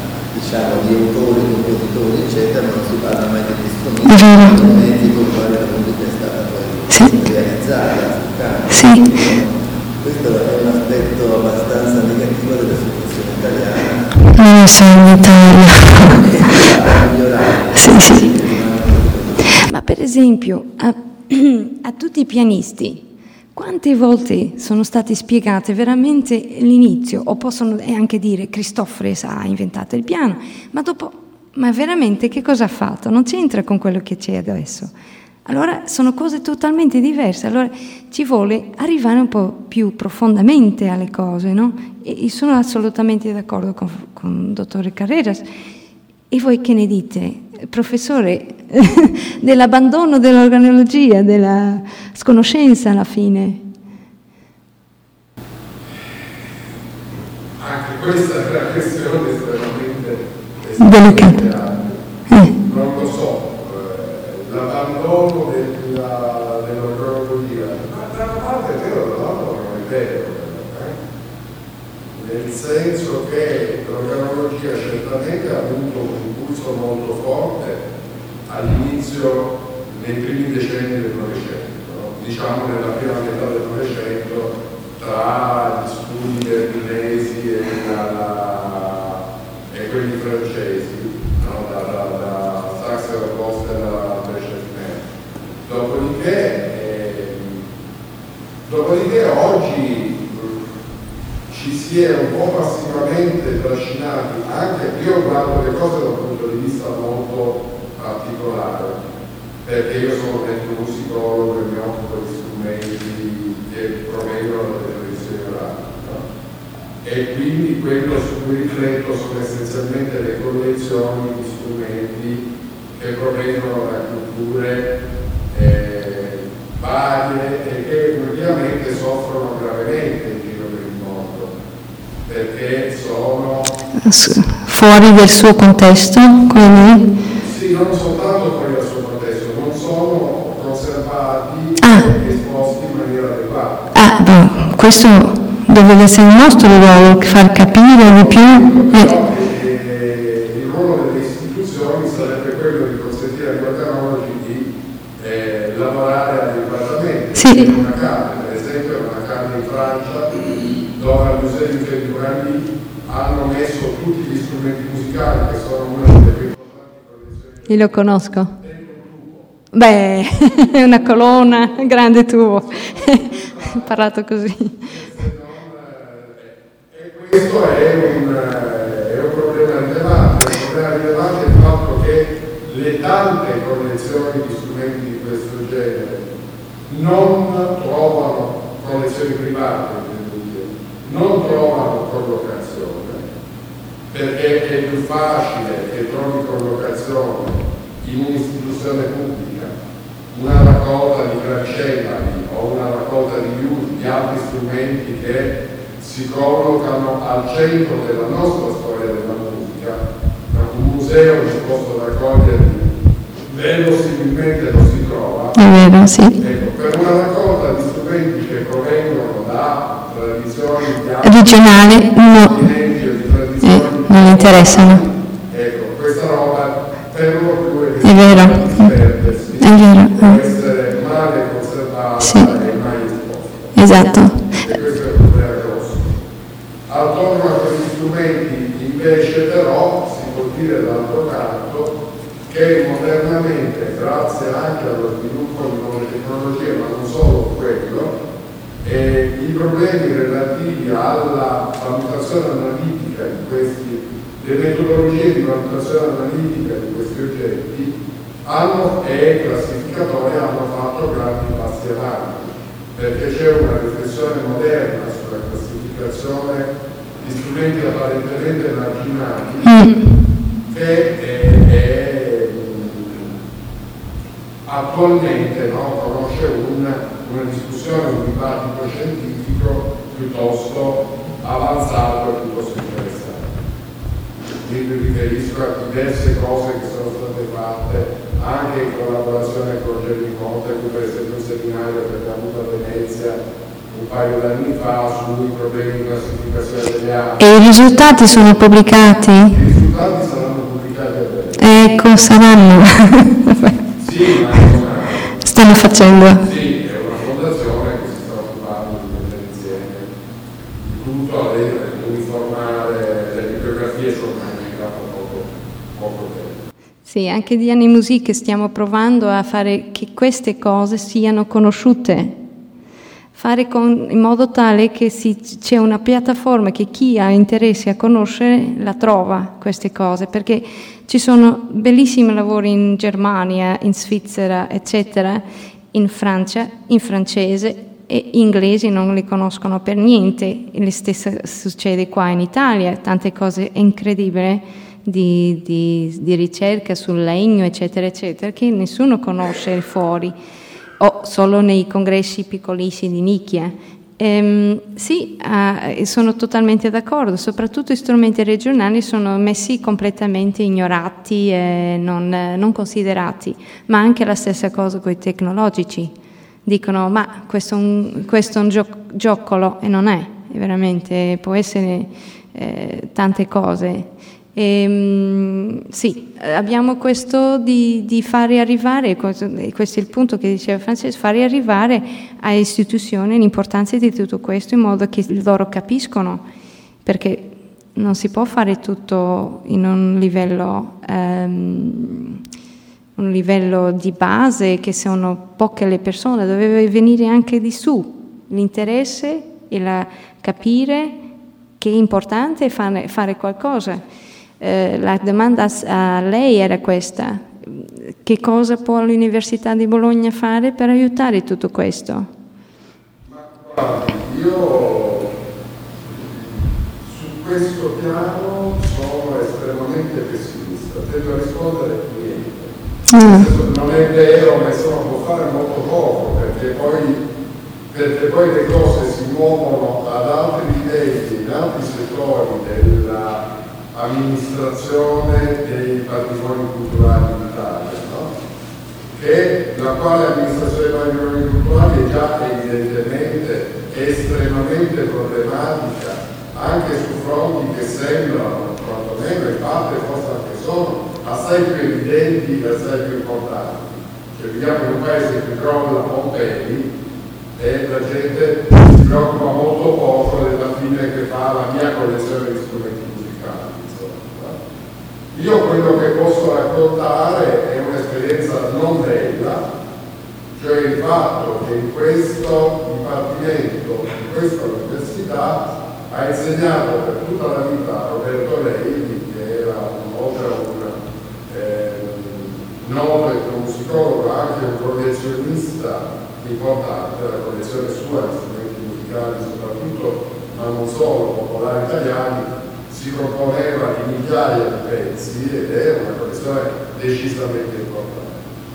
diciamo, di autori, compositori, eccetera, non si parla mai degli strumenti, dei mezzi con i quali la musica è stata poi sì. realizzata. Sì. Questo è un aspetto abbastanza negativo della situazione italiana. Non so in Italia. Sì, sì. Ma per esempio, a, a tutti i pianisti, quante volte sono state spiegate veramente l'inizio, o possono anche dire Cristofori ha inventato il piano, ma dopo, ma veramente che cosa ha fatto? Non c'entra con quello che c'è adesso. Allora sono cose totalmente diverse, allora ci vuole arrivare un po' più profondamente alle cose, no? E sono assolutamente d'accordo con, con il dottore Carreras. E voi che ne dite, professore, dell'abbandono dell'organologia, della sconoscenza alla fine? Anche questa è una questione estremamente delicata. Eh. Non lo so. L'abbandono della, dell'organologia, ma da una parte è vero, dall'altra non è vero, eh? Nel senso che l'organologia certamente ha avuto un impulso molto forte all'inizio, nei primi decenni del Novecento, no? Diciamo nella prima metà del Novecento, tra gli studi berlinesi e, dalla, e quelli francesi, no? da, da, da Saxe alla Costa e da Dopodiché, eh, dopodiché oggi ci si è un po' passivamente trascinati, anche io guardo le cose da un punto di vista molto particolare, perché io sono un musicologo e mi occupo di strumenti che provengono dalle tradizioni orali, no? E quindi quello su cui rifletto sono essenzialmente le collezioni di strumenti che provengono da culture Eh, varie e che ovviamente soffrono gravemente in giro per il mondo perché sono fuori del suo contesto, come? Sì, non soltanto fuori dal suo contesto, non sono conservati ah. e esposti in maniera adeguata. Ah, beh, questo dovrebbe essere il nostro ruolo, far capire di più. Però, eh, il ruolo delle istituzioni sarebbe quello di consentire agli organologi di Eh, lavorare adeguatamente. Sì. In una carne, per esempio una carne in Francia dove al Museo di Fedurani hanno messo tutti gli strumenti musicali che sono una delle più importanti collezioni. Io lo conosco. Beh, è una colonna, grande tubo. Ho parlato così. E questo è un, è un problema rilevante. Il problema rilevante è il fatto che le tante collezioni di strumenti di questo genere non trovano collezioni private, non trovano collocazione, perché è più facile che trovi collocazione in un'istituzione pubblica, una raccolta di clavicembali o una raccolta di liuti, di altri strumenti che si collocano al centro della nostra storia della musica. Un museo disposto ad accoglierli verosimilmente lo si trova. È vero, sì. Ecco, per una raccolta di strumenti che provengono da tradizioni regionali, no, eh, non interessano. Ecco, questa roba per lo più è, è vero, disperdersi, è vero, può essere male conservata sì. E mai esposta. Esatto. E questo è il problema grosso. Attorno a questi strumenti invece però si può dire d'altro canto che modernamente, grazie anche allo sviluppo di nuove tecnologie, ma non solo quello, eh, i problemi relativi alla valutazione analitica di questi, le metodologie di valutazione analitica di questi oggetti hanno, e classificatori hanno fatto grandi passi avanti, perché c'è una riflessione moderna sulla classificazione di strumenti apparentemente marginali che è, è attualmente no, conosce una, una discussione, un dibattito scientifico piuttosto avanzato e piuttosto interessante. Mi riferisco a diverse cose che sono state fatte anche in collaborazione con Gerry Conte, per esempio un seminario che abbiamo avuto a Venezia un paio d'anni fa sui problemi di classificazione delle armi. E i risultati sono pubblicati? I risultati saranno pubblicati a breve. Ecco, saranno. Sì, ma è una... stanno facendo. Sì, è una fondazione che si sta occupando di mettere insieme di tutto, a uniformare le bibliografie sono comunicate poco, poco tempo. Sì, anche di Anni Musiche stiamo provando a fare che queste cose siano conosciute, fare con, in modo tale che si, c'è una piattaforma che chi ha interesse a conoscere la trova queste cose, perché ci sono bellissimi lavori in Germania, in Svizzera, eccetera, in Francia, in francese, e inglesi non li conoscono per niente. Lo stesso succede qua in Italia, tante cose incredibili di, di, di ricerca sul legno, eccetera, eccetera, che nessuno conosce fuori, o solo nei congressi piccolissimi di nicchia. Ehm, sì, eh, sono totalmente d'accordo, soprattutto i strumenti regionali sono messi completamente ignorati e non, non considerati, ma anche la stessa cosa con i tecnologici. Dicono, ma questo è un, questo è un gio- gioccolo, e non è, è veramente, può essere eh, tante cose. E, sì, abbiamo questo di, di fare arrivare, questo, questo è il punto che diceva Francesco, fare arrivare a istituzioni l'importanza di tutto questo in modo che loro capiscono, perché non si può fare tutto in un livello, um, un livello di base, che sono poche le persone, doveva venire anche di su l'interesse e la capire che è importante fare, fare qualcosa. Eh, la domanda a lei era questa: che cosa può l'Università di Bologna fare per aiutare tutto questo? Ma guardi, io su questo piano sono estremamente pessimista, tendo a rispondere niente. Mm. Non è vero, ma insomma può fare molto poco, perché poi, perché poi le cose si muovono ad altri livelli, in altri settori della amministrazione dei patrimoni culturali in Italia, no? Che la quale amministrazione dei patrimoni culturali è già evidentemente estremamente problematica, anche su fronti che sembrano, quantomeno in parte forse anche sono, assai più evidenti e assai più importanti. Cioè viviamo in un paese che crolla Pompei e la gente si preoccupa molto poco della fine che fa la mia collezione di strumenti musicali. Io quello che posso raccontare è un'esperienza non bella, cioè il fatto che in questo dipartimento, in questa università, ha insegnato per tutta la vita Roberto Levi, che era un, oltre a un eh, noto etnomusicologo, anche un collezionista importante, la collezione sua di strumenti musicali soprattutto, ma non solo, popolari italiani, si componeva di migliaia di pezzi ed era una collezione decisamente importante.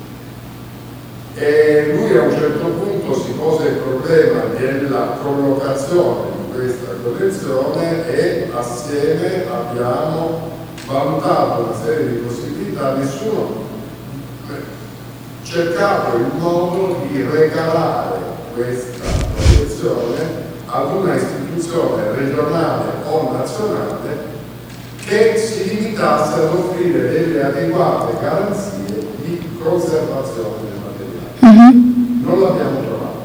E lui a un certo punto si pose il problema della collocazione di questa collezione e assieme abbiamo valutato una serie di possibilità. Nessuno ha cercato il modo di regalare questa collezione ad una istituzione regionale o nazionale che si limitasse ad offrire delle adeguate garanzie di conservazione del materiale. Mm-hmm. Non l'abbiamo trovato.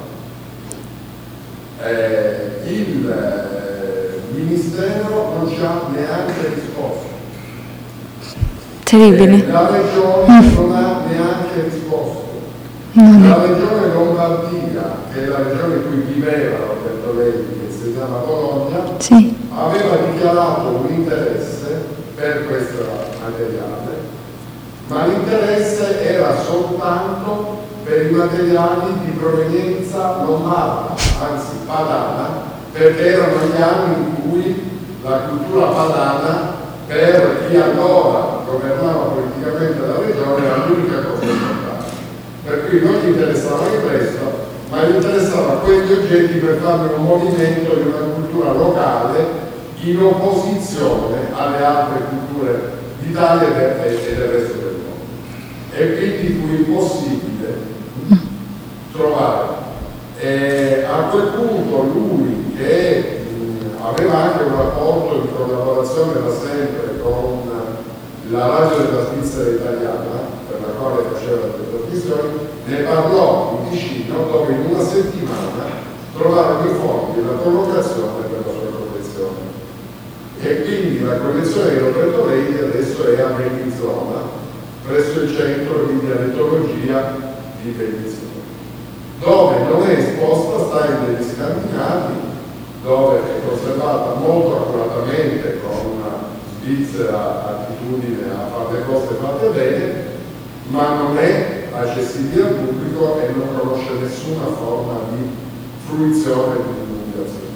Eh, il eh, Ministero non ci ha neanche risposto. Terribile. Eh, la Regione mm. non ha neanche risposto. Mm. La Regione Lombardia, che è la regione in cui viveva Roberto Levi, che si chiama Bologna, sì, aveva dichiarato un interesse per questo materiale, ma l'interesse era soltanto per i materiali di provenienza lombarda, anzi padana, perché erano gli anni in cui la cultura padana, per chi allora governava politicamente la regione, era l'unica cosa importante. Per cui non gli interessava il resto, ma gli interessava questi oggetti per fare un movimento di una cultura locale in opposizione alle altre culture d'Italia e del resto del mondo. E quindi fu impossibile trovare. E a quel punto lui, che mh, aveva anche un rapporto di collaborazione da sempre con la radio della Svizzera italiana, per la quale faceva le trasmissioni, ne parlò in Ticino, dove in una settimana trovarono i fondi e la collocazione per la sua collezione. E quindi la collezione di Roberto Levi adesso è a Bellinzona, presso il centro di dialettologia di Bellinzona, dove non è esposta, sta in degli Scandinavi, dove è conservata molto accuratamente con una svizzera attitudine a fare le cose fatte bene, ma non è accessibile al pubblico e non conosce nessuna forma di fruizione di divulgazione.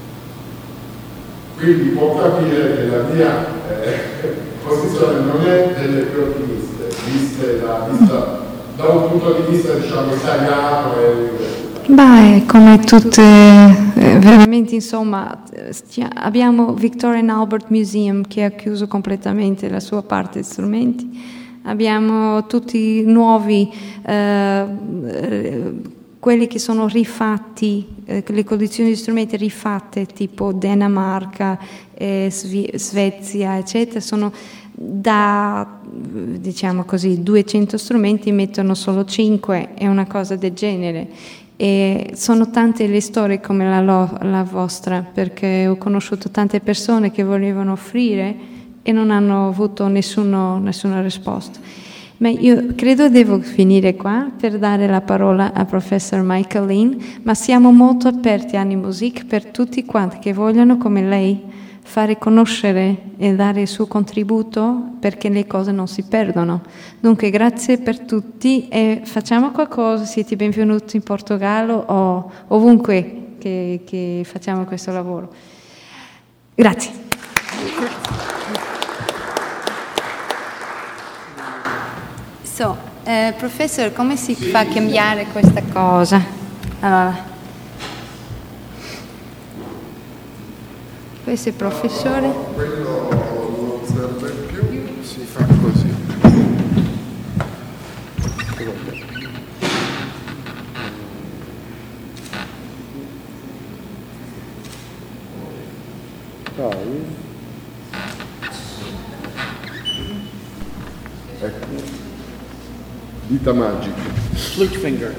Quindi può capire che la mia eh, posizione non è delle più ottimiste, viste da, vista, da un punto di vista diciamo italiano e Beh, come tutte, eh, veramente insomma, stia, abbiamo Victoria and Albert Museum che ha chiuso completamente la sua parte di strumenti, abbiamo tutti i nuovi, eh, quelli che sono rifatti, eh, le collezioni di strumenti rifatte tipo Danimarca, eh, Sve- Svezia, eccetera, sono da, diciamo così, duecento strumenti mettono solo cinque, è una cosa del genere. E sono tante le storie come la, lo, la vostra, perché ho conosciuto tante persone che volevano offrire e non hanno avuto nessuno, nessuna risposta. Ma io credo devo finire qua per dare la parola al professor Michael Lin, ma siamo molto aperti a Animusic per tutti quanti che vogliono, come lei, fare conoscere e dare il suo contributo perché le cose non si perdono. Dunque grazie per tutti e facciamo qualcosa, siete benvenuti in Portogallo o ovunque che, che facciamo questo lavoro. Grazie. So, eh, professor, come si fa a cambiare questa cosa? Allora, questo è il professore. No, quello non serve più, si fa così. Dai. Ecco. Dita magica. Flute finger.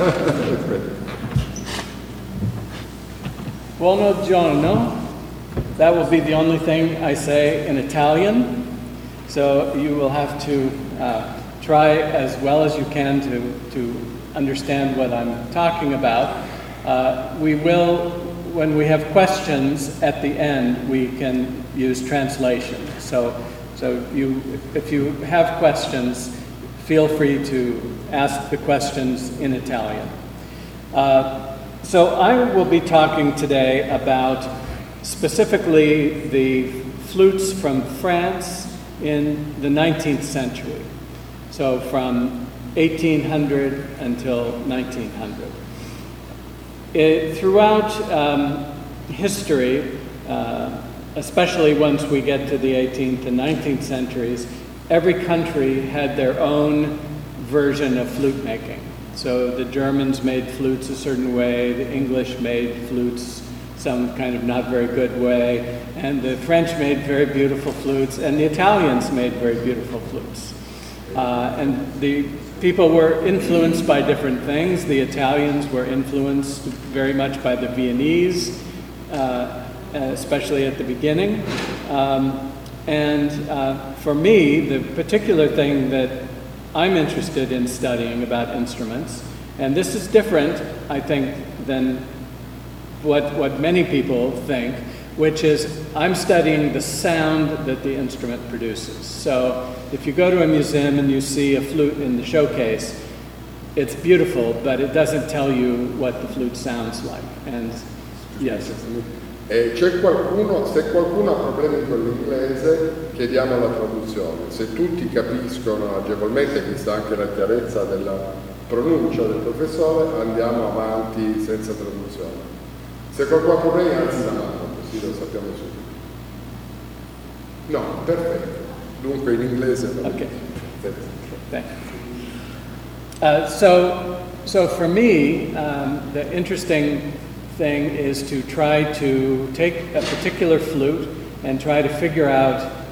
Buono giorno. That will be the only thing I say in Italian. So you will have to uh, try as well as you can to, to understand what I'm talking about. Uh, we will, when we have questions at the end, we can use translation. So, so you, if you have questions, feel free to ask the questions in Italian. Uh, so I will be talking today about specifically the flutes from France in the nineteenth century, so from eighteen hundred until nineteen hundred. It, throughout um, history, uh, especially once we get to the eighteenth and nineteenth centuries, every country had their own version of flute making. So the Germans made flutes a certain way, the English made flutes some kind of not very good way, and the French made very beautiful flutes, and the Italians made very beautiful flutes. Uh, and the people were influenced by different things. The Italians were influenced very much by the Viennese, uh, especially at the beginning. Um, and uh, for me, the particular thing that I'm interested in studying about instruments, and this is different, I think, than what, what many people think, which is I'm studying the sound that the instrument produces. So if you go to a museum and you see a flute in the showcase, it's beautiful, but it doesn't tell you what the flute sounds like. And yes. Eh, c'è qualcuno, se qualcuno ha problemi con l'inglese, chiediamo la traduzione. Se tutti capiscono agevolmente, vista anche la chiarezza della pronuncia del professore, andiamo avanti senza traduzione. Se qualcuno ha problemi, alzi la mano, così lo sappiamo subito. No, perfetto. Dunque in inglese. Okay. Thank you. Uh, so, so for me, um, the interesting thing is to try to take a particular flute and try to figure out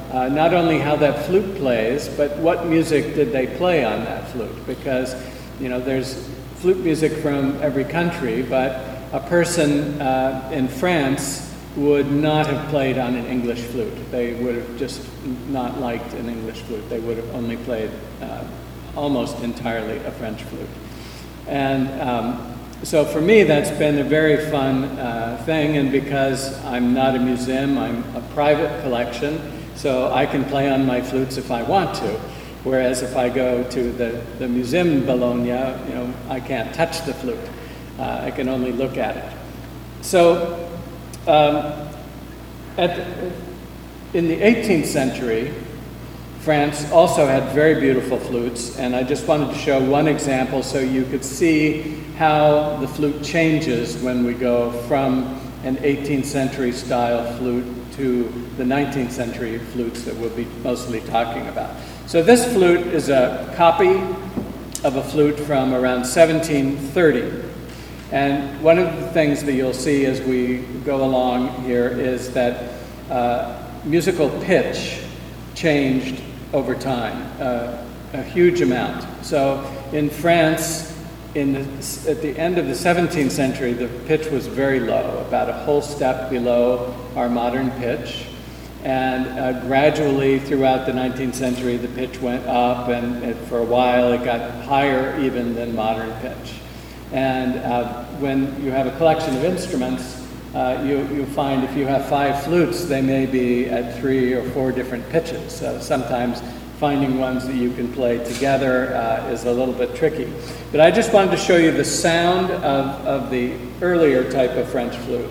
uh, not only how that flute plays, but what music did they play on that flute? Because, you know, there's flute music from every country, but a person uh, in France would not have played on an English flute. They would have just not liked an English flute. They would have only played uh, almost entirely a French flute. And um, so for me, that's been a very fun uh, thing, and because I'm not a museum, I'm a private collection, so I can play on my flutes if I want to. Whereas if I go to the, the museum in Bologna, you know, I can't touch the flute. Uh, I can only look at it. So um, at the, in the eighteenth century, France also had very beautiful flutes, and I just wanted to show one example so you could see how the flute changes when we go from an eighteenth century style flute to the nineteenth century flutes that we'll be mostly talking about. So this flute is a copy of a flute from around seventeen thirty. And one of the things that you'll see as we go along here is that uh, musical pitch changed over time, uh, a huge amount. So in France, in the, at the end of the seventeenth century, the pitch was very low, about a whole step below our modern pitch. And uh, gradually throughout the nineteenth century, the pitch went up, and it, for a while it got higher even than modern pitch. And uh, when you have a collection of instruments, uh, you, you find if you have five flutes, they may be at three or four different pitches. So sometimes finding ones that you can play together uh, is a little bit tricky. But I just wanted to show you the sound of, of the earlier type of French flute.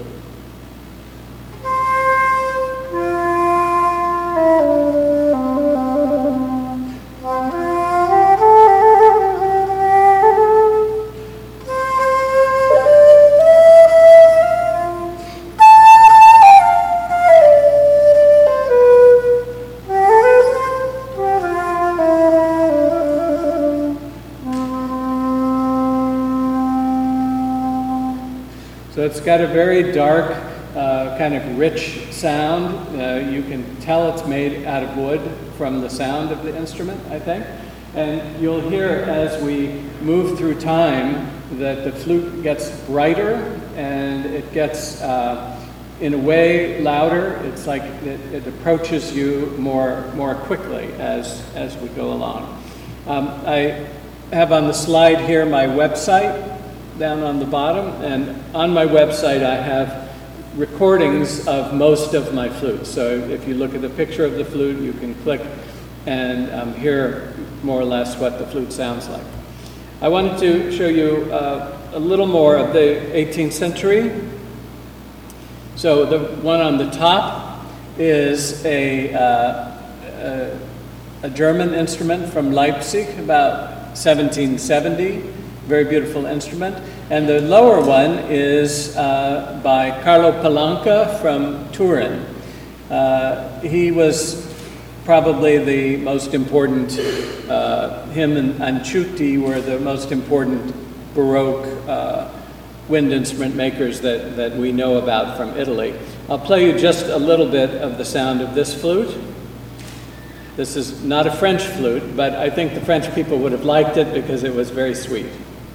So it's got a very dark, uh, kind of rich sound. Uh, you can tell it's made out of wood from the sound of the instrument, I think. And you'll hear as we move through time that the flute gets brighter and it gets, uh, in a way, louder. It's like it, it approaches you more, more quickly as, as we go along. Um, I have on the slide here my website down on the bottom, and on my website I have recordings of most of my flutes. So if you look at the picture of the flute, you can click and um, hear more or less what the flute sounds like. I wanted to show you uh, a little more of the eighteenth century. So the one on the top is a, uh, a, a German instrument from Leipzig, about seventeen seventy. Very beautiful instrument. And the lower one is uh, by Carlo Palanca from Turin. Uh, he was probably the most important, uh, him and Anciuti were the most important Baroque uh, wind instrument makers that, that we know about from Italy. I'll play you just a little bit of the sound of this flute. This is not a French flute, but I think the French people would have liked it because it was very sweet.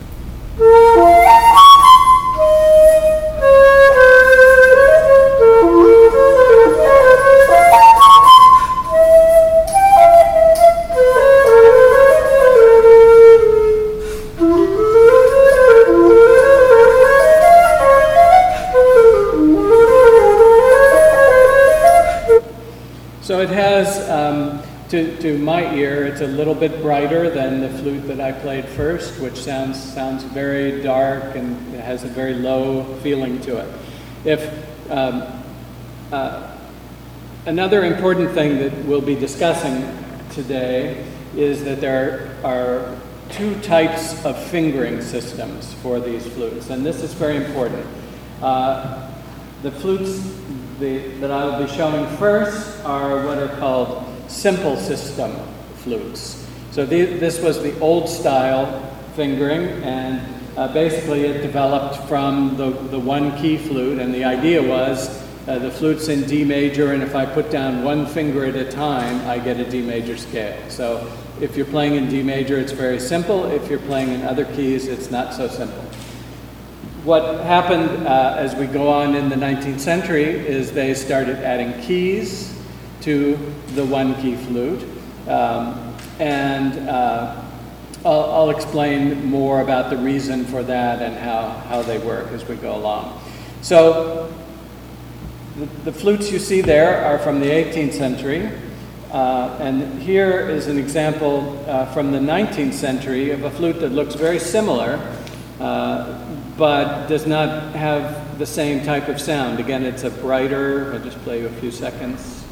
So it has, um, to, to my ear, it's a little bit brighter than the flute that I played first, which sounds, sounds very dark and it has a very low feeling to it. If, um, uh, another important thing that we'll be discussing today is that there are two types of fingering systems for these flutes, and this is very important. Uh, the flutes the, that I will be showing first are what are called simple system flutes. So the, this was the old style fingering, and uh, basically it developed from the, the one key flute, and the idea was uh, the flute's in D major, and if I put down one finger at a time, I get a D major scale. So if you're playing in D major, it's very simple. If you're playing in other keys, it's not so simple. What happened uh, as we go on in the nineteenth century is they started adding keys to the one-key flute. Um, and uh, I'll, I'll explain more about the reason for that and how, how they work as we go along. So the, the flutes you see there are from the eighteenth century. Uh, and here is an example uh, from the nineteenth century of a flute that looks very similar, uh, but does not have the same type of sound. Again, it's a brighter, I'll just play you a few seconds.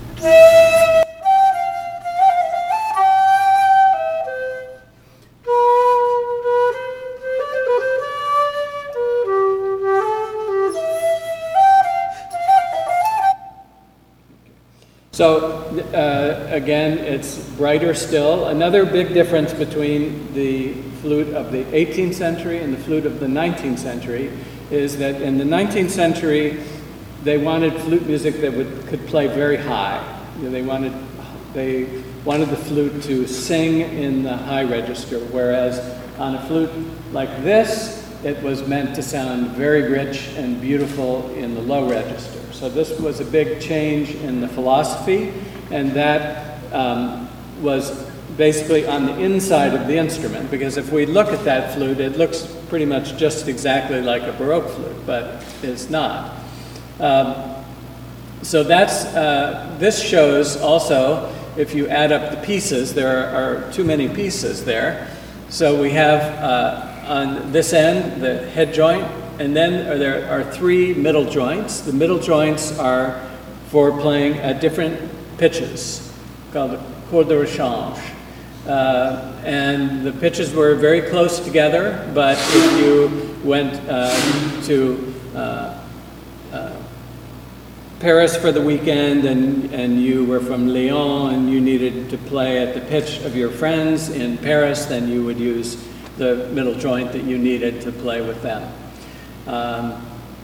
So uh, again, it's brighter still. Another big difference between the flute of the eighteenth century and the flute of the nineteenth century is that in the nineteenth century, they wanted flute music that would, could play very high. You know, they wanted, they wanted the flute to sing in the high register, whereas on a flute like this, it was meant to sound very rich and beautiful in the low register. So this was a big change in the philosophy, and that um, was basically on the inside of the instrument, because if we look at that flute, it looks pretty much just exactly like a Baroque flute, but it's not. Um, so that's, uh, this shows also, if you add up the pieces, there are, are too many pieces there. So we have uh, on this end, the head joint, and then are there are three middle joints. The middle joints are for playing at different pitches, called the corde de rechange. Uh, and the pitches were very close together, but if you went uh, to uh, uh, Paris for the weekend and, and you were from Lyon and you needed to play at the pitch of your friends in Paris, then you would use the middle joint that you needed to play with them. Um,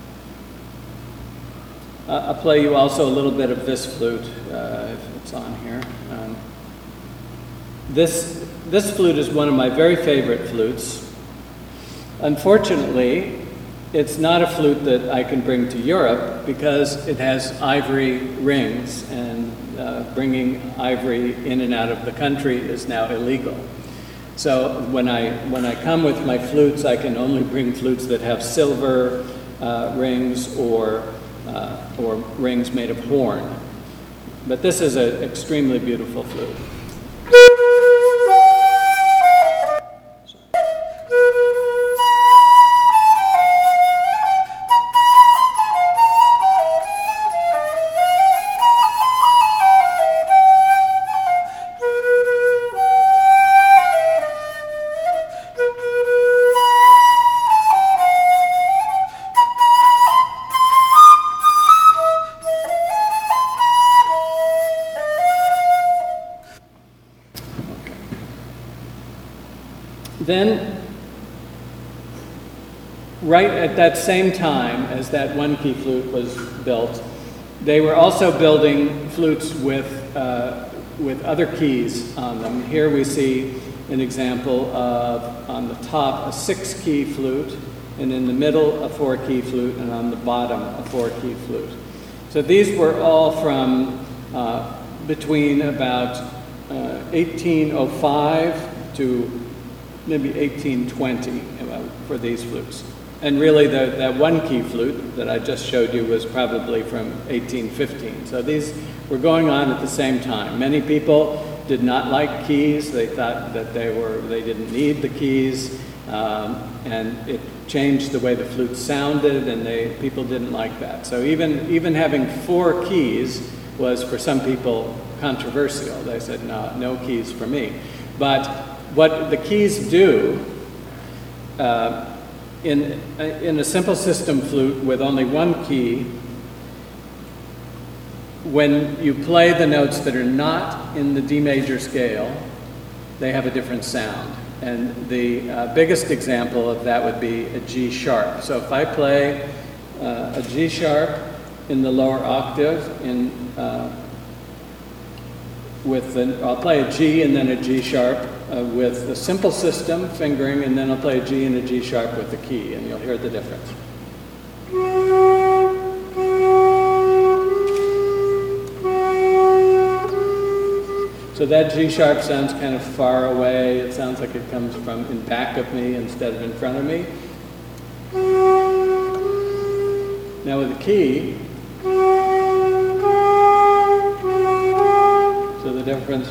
I'll play you also a little bit of this flute, uh, if it's on here. Um, this, this flute is one of my very favorite flutes. Unfortunately, it's not a flute that I can bring to Europe because it has ivory rings, and uh, bringing ivory in and out of the country is now illegal. So when I, when I come with my flutes, I can only bring flutes that have silver uh, rings or, uh, or rings made of horn. But this is an extremely beautiful flute. Then, right at that same time as that one-key flute was built, they were also building flutes with, uh, with other keys on them. Here we see an example of, on the top, a six-key flute, and in the middle, a four-key flute, and on the bottom, a four-key flute. So these were all from uh, between about uh, eighteen oh five to maybe eighteen twenty for these flutes. And really the, that one-key flute that I just showed you was probably from eighteen fifteen. So these were going on at the same time. Many people did not like keys. They thought that they were they didn't need the keys, um, and it changed the way the flute sounded, and they people didn't like that. So even even having four keys was for some people controversial. They said, no, no keys for me. But what the keys do, uh, in, in a simple system flute with only one key, when you play the notes that are not in the D major scale, they have a different sound. And the uh, biggest example of that would be a G sharp. So if I play uh, a G sharp in the lower octave in uh, with the, I'll play a G and then a G sharp uh, with a simple system fingering, and then I'll play a G and a G sharp with the key, and you'll hear the difference. So that G sharp sounds kind of far away. It sounds like it comes from in back of me instead of in front of me. Now with the key, so the difference,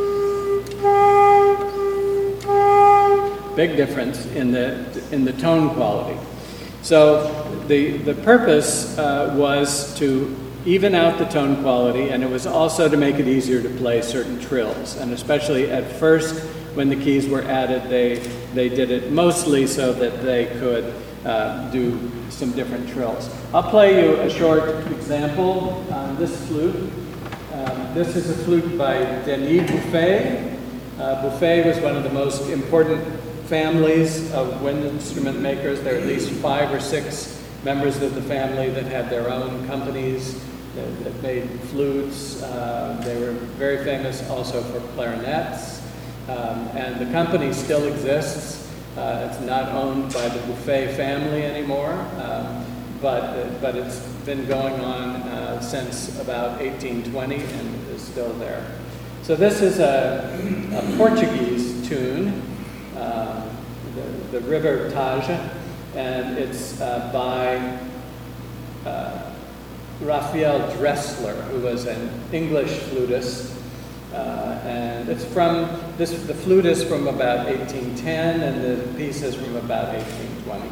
big difference in the in the tone quality. So the the purpose uh, was to even out the tone quality, and it was also to make it easier to play certain trills. And especially at first, when the keys were added, they they did it mostly so that they could uh, do some different trills. I'll play you a short example on this flute. Um, this is a flute by Denis Buffet. Uh, Buffet was one of the most important families of wind instrument makers. There are at least five or six members of the family that had their own companies that, that made flutes. Uh, they were very famous also for clarinets. Um, and the company still exists. Uh, it's not owned by the Buffet family anymore, um, but, uh, but it's been going on uh, since about eighteen twenty and is still there. So this is a, a Portuguese tune, uh, the, the River Tage, and it's uh, by uh, Raphael Dressler, who was an English flutist. Uh, and it's from, this, the flute is from about eighteen ten, and the piece is from about eighteen twenty.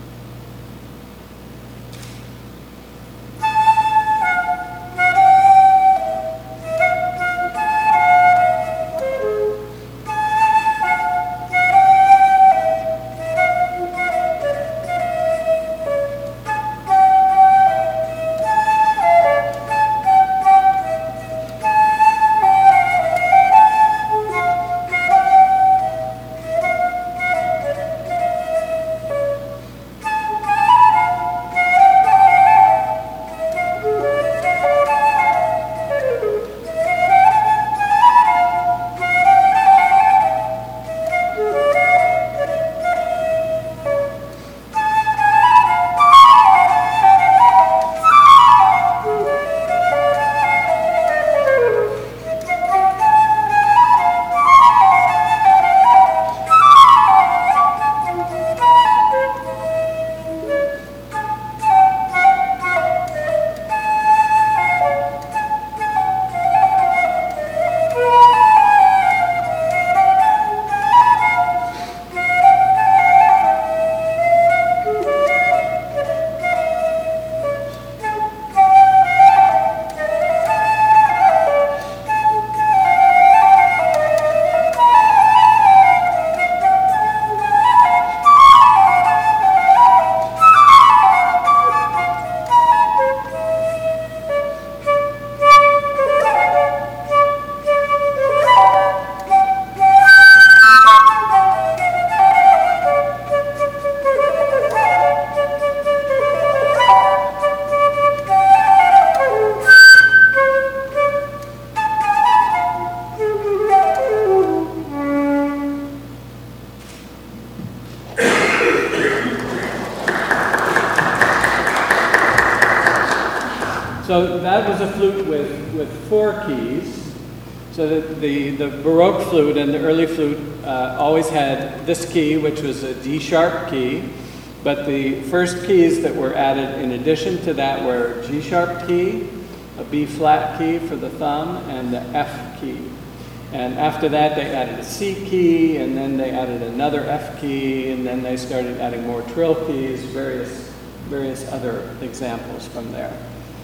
So that was a flute with, with four keys. So that the, the Baroque flute and the early flute uh, always had this key, which was a D sharp key. But the first keys that were added in addition to that were G sharp key, a B flat key for the thumb, and the F key. And after that, they added a C key, and then they added another F key, and then they started adding more trill keys, various, various other examples from there.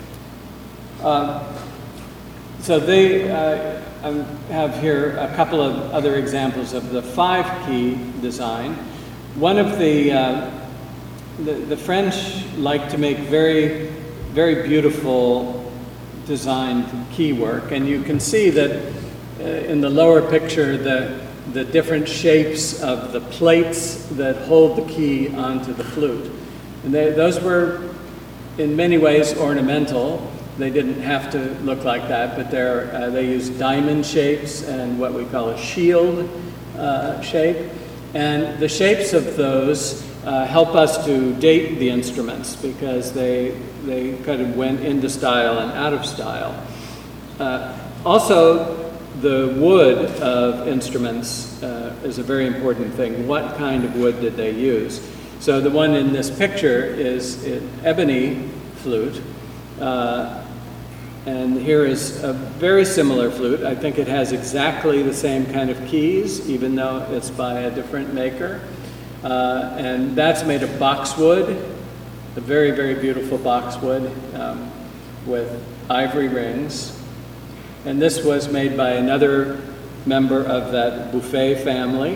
Um, so they uh, I have here a couple of other examples of the five-key design. One of the, uh, the the French like to make very, very beautiful designed key work, and you can see that uh, in the lower picture the the different shapes of the plates that hold the key onto the flute, and they, those were in many ways ornamental. They didn't have to look like that, but they're, uh, they use diamond shapes and what we call a shield uh, shape. And the shapes of those uh, help us to date the instruments because they, they kind of went into style and out of style. Uh, also, the wood of instruments uh, is a very important thing. What kind of wood did they use? So the one in this picture is an ebony flute. Uh, and here is a very similar flute. I think it has exactly the same kind of keys, even though it's by a different maker. Uh, and that's made of boxwood, a very, very beautiful boxwood um, with ivory rings. And this was made by another member of that Buffet family.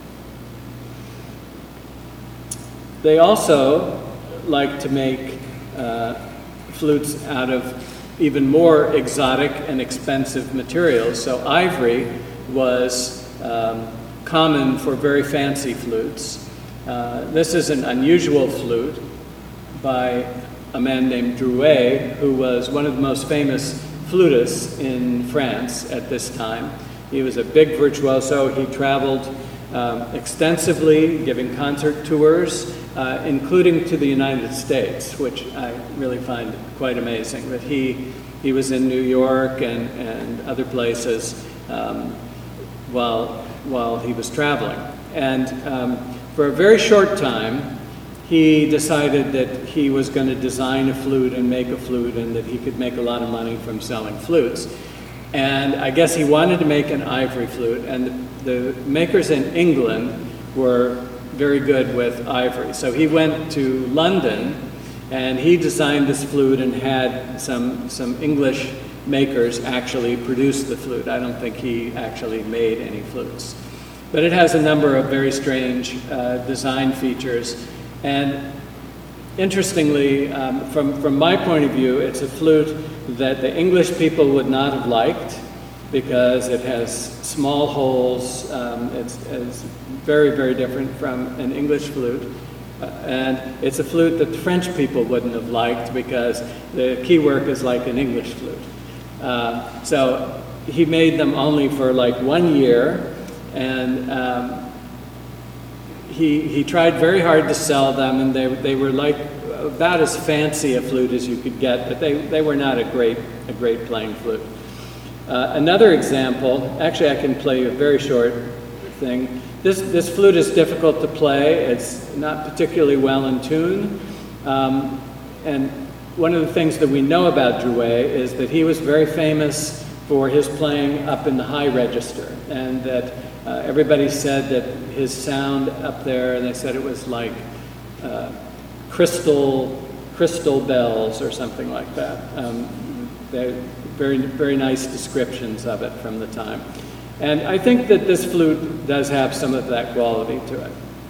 They also like to make uh, flutes out of even more exotic and expensive materials. So ivory was um, common for very fancy flutes. Uh, this is an unusual flute by a man named Drouet, who was one of the most famous flutists in France at this time. He was a big virtuoso. He traveled um, extensively, giving concert tours, uh, including to the United States, which I really find quite amazing. That he he was in New York and, and other places um, while while he was traveling. And um, for a very short time, he decided that he was going to design a flute and make a flute, and that he could make a lot of money from selling flutes. And I guess he wanted to make an ivory flute, and the, the makers in England were very good with ivory. So he went to London, and he designed this flute and had some, some English makers actually produce the flute. I don't think he actually made any flutes. But it has a number of very strange uh, design features. And interestingly, um, from, from my point of view, it's a flute that the English people would not have liked because it has small holes. Um, it's, it's very, very different from an English flute. Uh, and it's a flute that the French people wouldn't have liked because the keywork is like an English flute. Uh, so he made them only for like one year, and um, he, he tried very hard to sell them, and they, they were like about as fancy a flute as you could get, but they, they were not a great, a great playing flute. Uh, another example, actually I can play you a very short thing. This, this flute is difficult to play. It's not particularly well in tune. Um, and one of the things that we know about Drouet is that he was very famous for his playing up in the high register, and that uh, everybody said that his sound up there, and they said it was like uh, crystal, crystal bells or something like that. Um, they're very, very nice descriptions of it from the time. And I think that this flute does have some of that quality to it.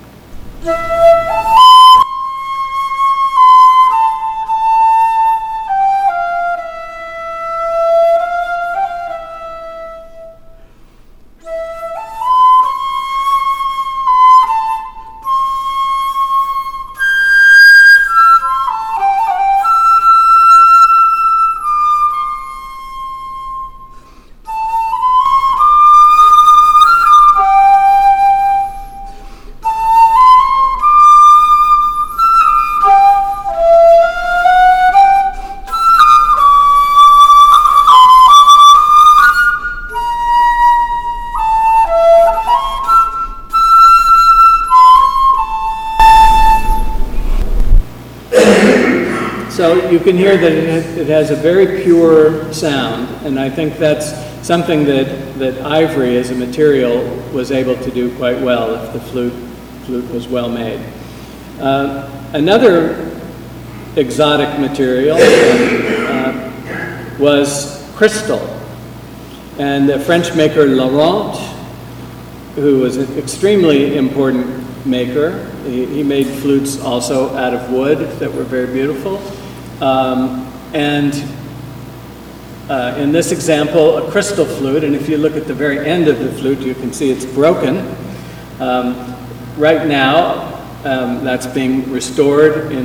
So you can hear that it has a very pure sound, and I think that's something that, that ivory as a material was able to do quite well if the flute, flute was well made. Uh, another exotic material uh, was crystal, and the French maker Laurent, who was an extremely important maker, he, he made flutes also out of wood that were very beautiful. Um, and uh, in this example, a crystal flute, and if you look at the very end of the flute, you can see it's broken. Um, right now, um, that's being restored in a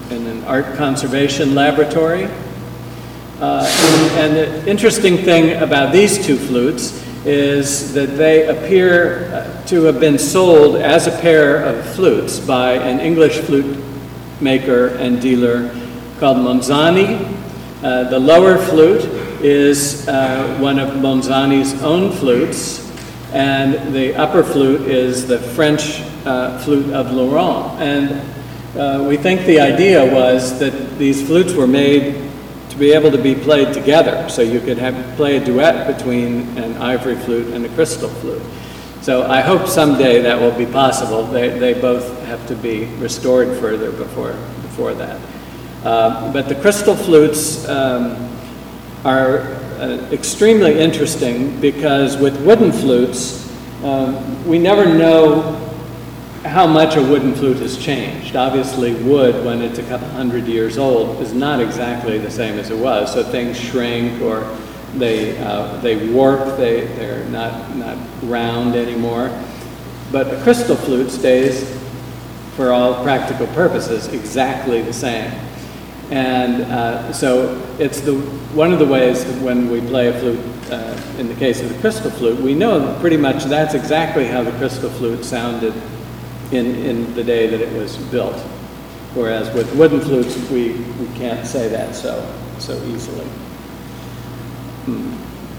in an art conservation laboratory. Uh, and the interesting thing about these two flutes is that they appear uh, to have been sold as a pair of flutes by an English flute maker and dealer called Monzani. Uh, the lower flute is uh, one of Monzani's own flutes, and the upper flute is the French uh, flute of Laurent. And uh, we think the idea was that these flutes were made to be able to be played together, so you could have play a duet between an ivory flute and a crystal flute. So I hope someday that will be possible. They, they both have to be restored further before, before that. Uh, but the crystal flutes um, are uh, extremely interesting because with wooden flutes, um, we never know how much a wooden flute has changed. Obviously, wood, when it's a couple hundred years old, is not exactly the same as it was. So things shrink or they, uh, they warp, they, they're not, not round anymore. But a crystal flute stays, for all practical purposes, exactly the same. And uh, so it's the, one of the ways that when we play a flute, uh, in the case of the crystal flute, we know that pretty much that's exactly how the crystal flute sounded in, in the day that it was built. Whereas with wooden flutes, we, we can't say that so, so easily. Hmm.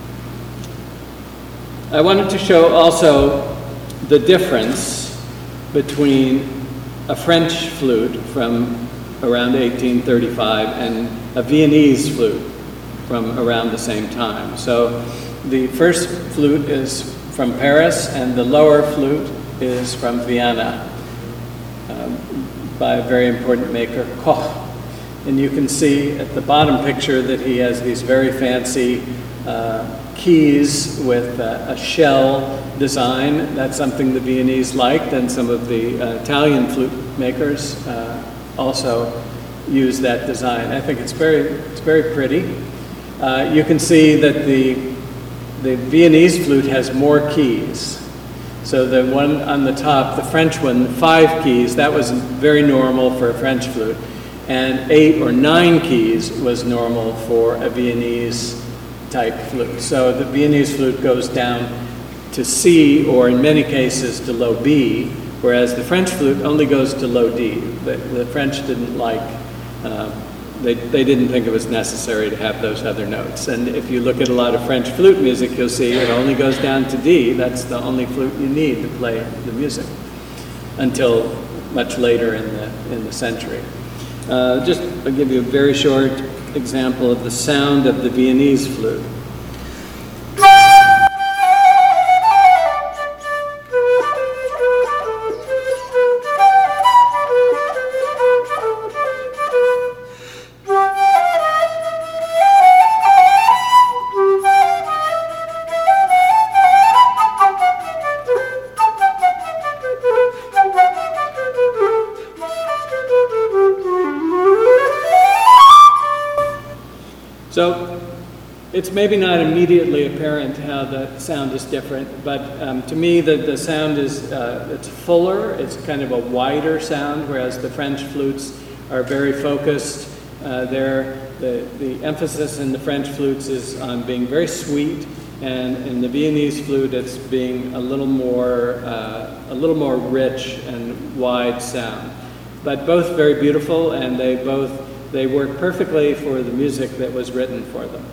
I wanted to show also the difference between a French flute from around eighteen thirty-five and a Viennese flute from around the same time. So the first flute is from Paris and the lower flute is from Vienna um, by a very important maker, Koch. And you can see at the bottom picture that he has these very fancy uh, keys with uh, a shell design. That's something the Viennese liked, and some of the uh, Italian flute makers uh, also use that design. I think it's very, it's very pretty. Uh, you can see that the, the Viennese flute has more keys. So the one on the top, the French one, five keys, that was very normal for a French flute. And eight or nine keys was normal for a Viennese type flute. So the Viennese flute goes down to C, or in many cases to low B, whereas the French flute only goes to low D. The, the French didn't like, uh, they, they didn't think it was necessary to have those other notes. And if you look at a lot of French flute music, you'll see it only goes down to D. That's the only flute you need to play the music until much later in the, in the century. Uh, just, I'll give you a very short example of the sound of the Viennese flute. So it's maybe not immediately apparent how the sound is different, but um, to me the, the sound is, uh, it's fuller, it's kind of a wider sound, whereas the French flutes are very focused. Uh, they're, the, the emphasis in the French flutes is on being very sweet, and in the Viennese flute it's being a little more, uh, a little more rich and wide sound. But both very beautiful, and they both They work perfectly for the music that was written for them.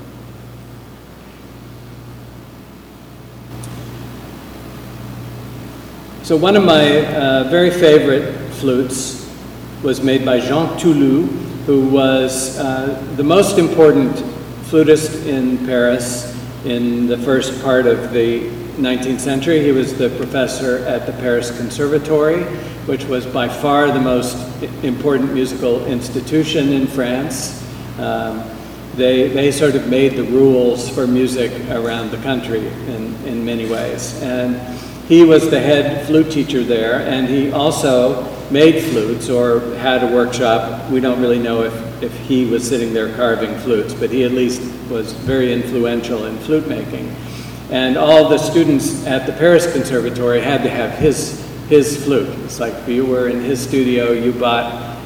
So one of my uh, very favorite flutes was made by Jean Touloux, who was uh, the most important flutist in Paris in the first part of the nineteenth century. He was the professor at the Paris Conservatory, which was by far the most important musical institution in France. Um, they, they sort of made the rules for music around the country in, in many ways. And he was the head flute teacher there, and he also made flutes or had a workshop. We don't really know if, if he was sitting there carving flutes, but he at least was very influential in flute making. And all the students at the Paris Conservatory had to have his his flute. It's like if you were in his studio, you bought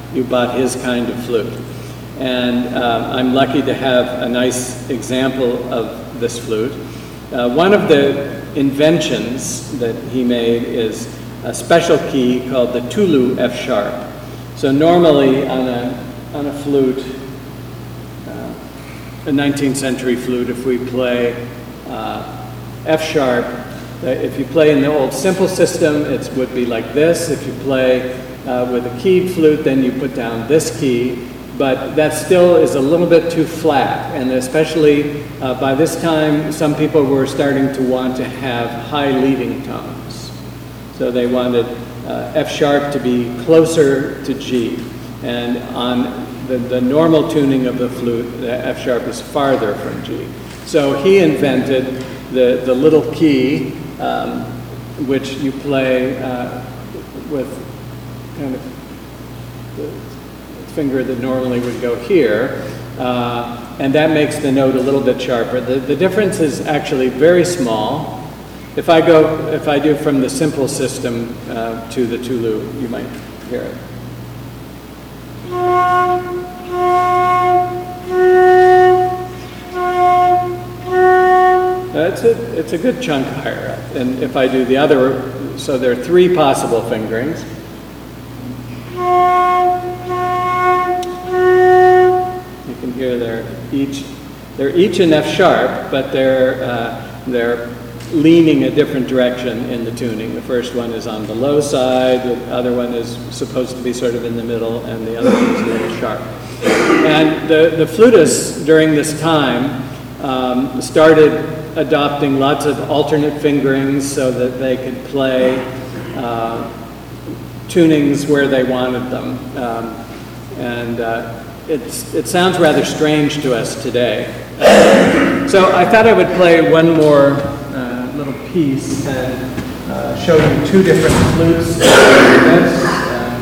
you bought his kind of flute. And um, I'm lucky to have a nice example of this flute. Uh, one of the inventions that he made is a special key called the Tulu F sharp. So normally on a, on a flute, uh, a nineteenth century flute, if we play uh, F sharp, uh, if you play in the old simple system, it would be like this. If you play uh, with a keyed flute, then you put down this key. But that still is a little bit too flat, and especially uh, by this time, some people were starting to want to have high leading tones. So they wanted uh, F sharp to be closer to G, and on the, the normal tuning of the flute, the F sharp is farther from G. So he invented the, the little key, um, which you play uh, with kind of the finger that normally would go here, uh, and that makes the note a little bit sharper. The, the difference is actually very small. If I go, if I do from the simple system uh, to the Tulu, you might hear it. It's a, it's a good chunk higher up. And if I do the other, so there are three possible fingerings. Here they're each they're each in F sharp, but they're uh, they're leaning a different direction in the tuning. The first one is on the low side, the other one is supposed to be sort of in the middle, and the other one is a little sharp. And the the flutists during this time um, started adopting lots of alternate fingerings so that they could play uh, tunings where they wanted them, um, and. Uh, It's, it sounds rather strange to us today. Uh, so I thought I would play one more uh, little piece and uh, show you two different flutes. This, um,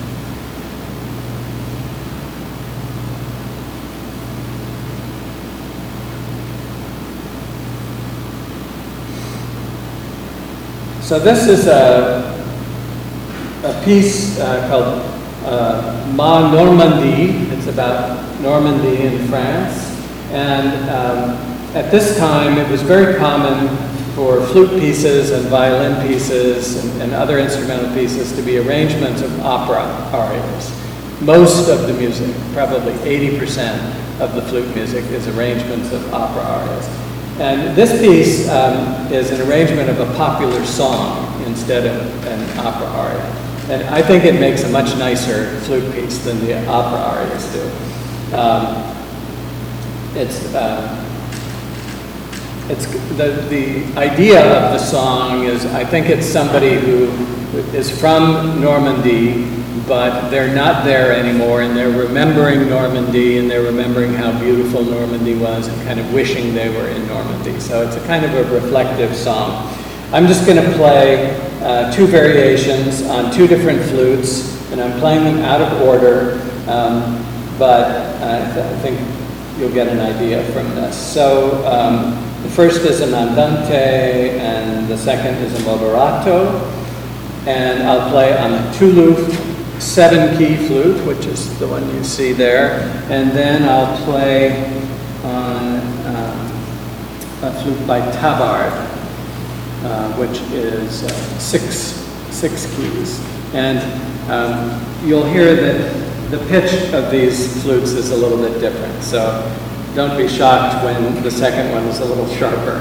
so this is a, a piece uh, called Uh, Ma Normandie. It's about Normandy in France, and um, at this time it was very common for flute pieces and violin pieces and, and other instrumental pieces to be arrangements of opera arias. Most of the music, probably eighty percent of the flute music, is arrangements of opera arias. And this piece um, is an arrangement of a popular song instead of an opera aria. And I think it makes a much nicer flute piece than the opera arias do. Um, it's uh, it's the the idea of the song is, I think it's somebody who is from Normandy, but they're not there anymore, and they're remembering Normandy, and they're remembering how beautiful Normandy was, and kind of wishing they were in Normandy. So it's a kind of a reflective song. I'm just going to play uh, two variations on two different flutes, and I'm playing them out of order, um, but uh, I, th I think you'll get an idea from this. So um, the first is an andante, and the second is a moderato, and I'll play on the Tulu seven-key flute, which is the one you see there, and then I'll play on um, a flute by Tabard, Uh, which is uh, six, six keys. And um, you'll hear that the pitch of these flutes is a little bit different. So don't be shocked when the second one is a little sharper.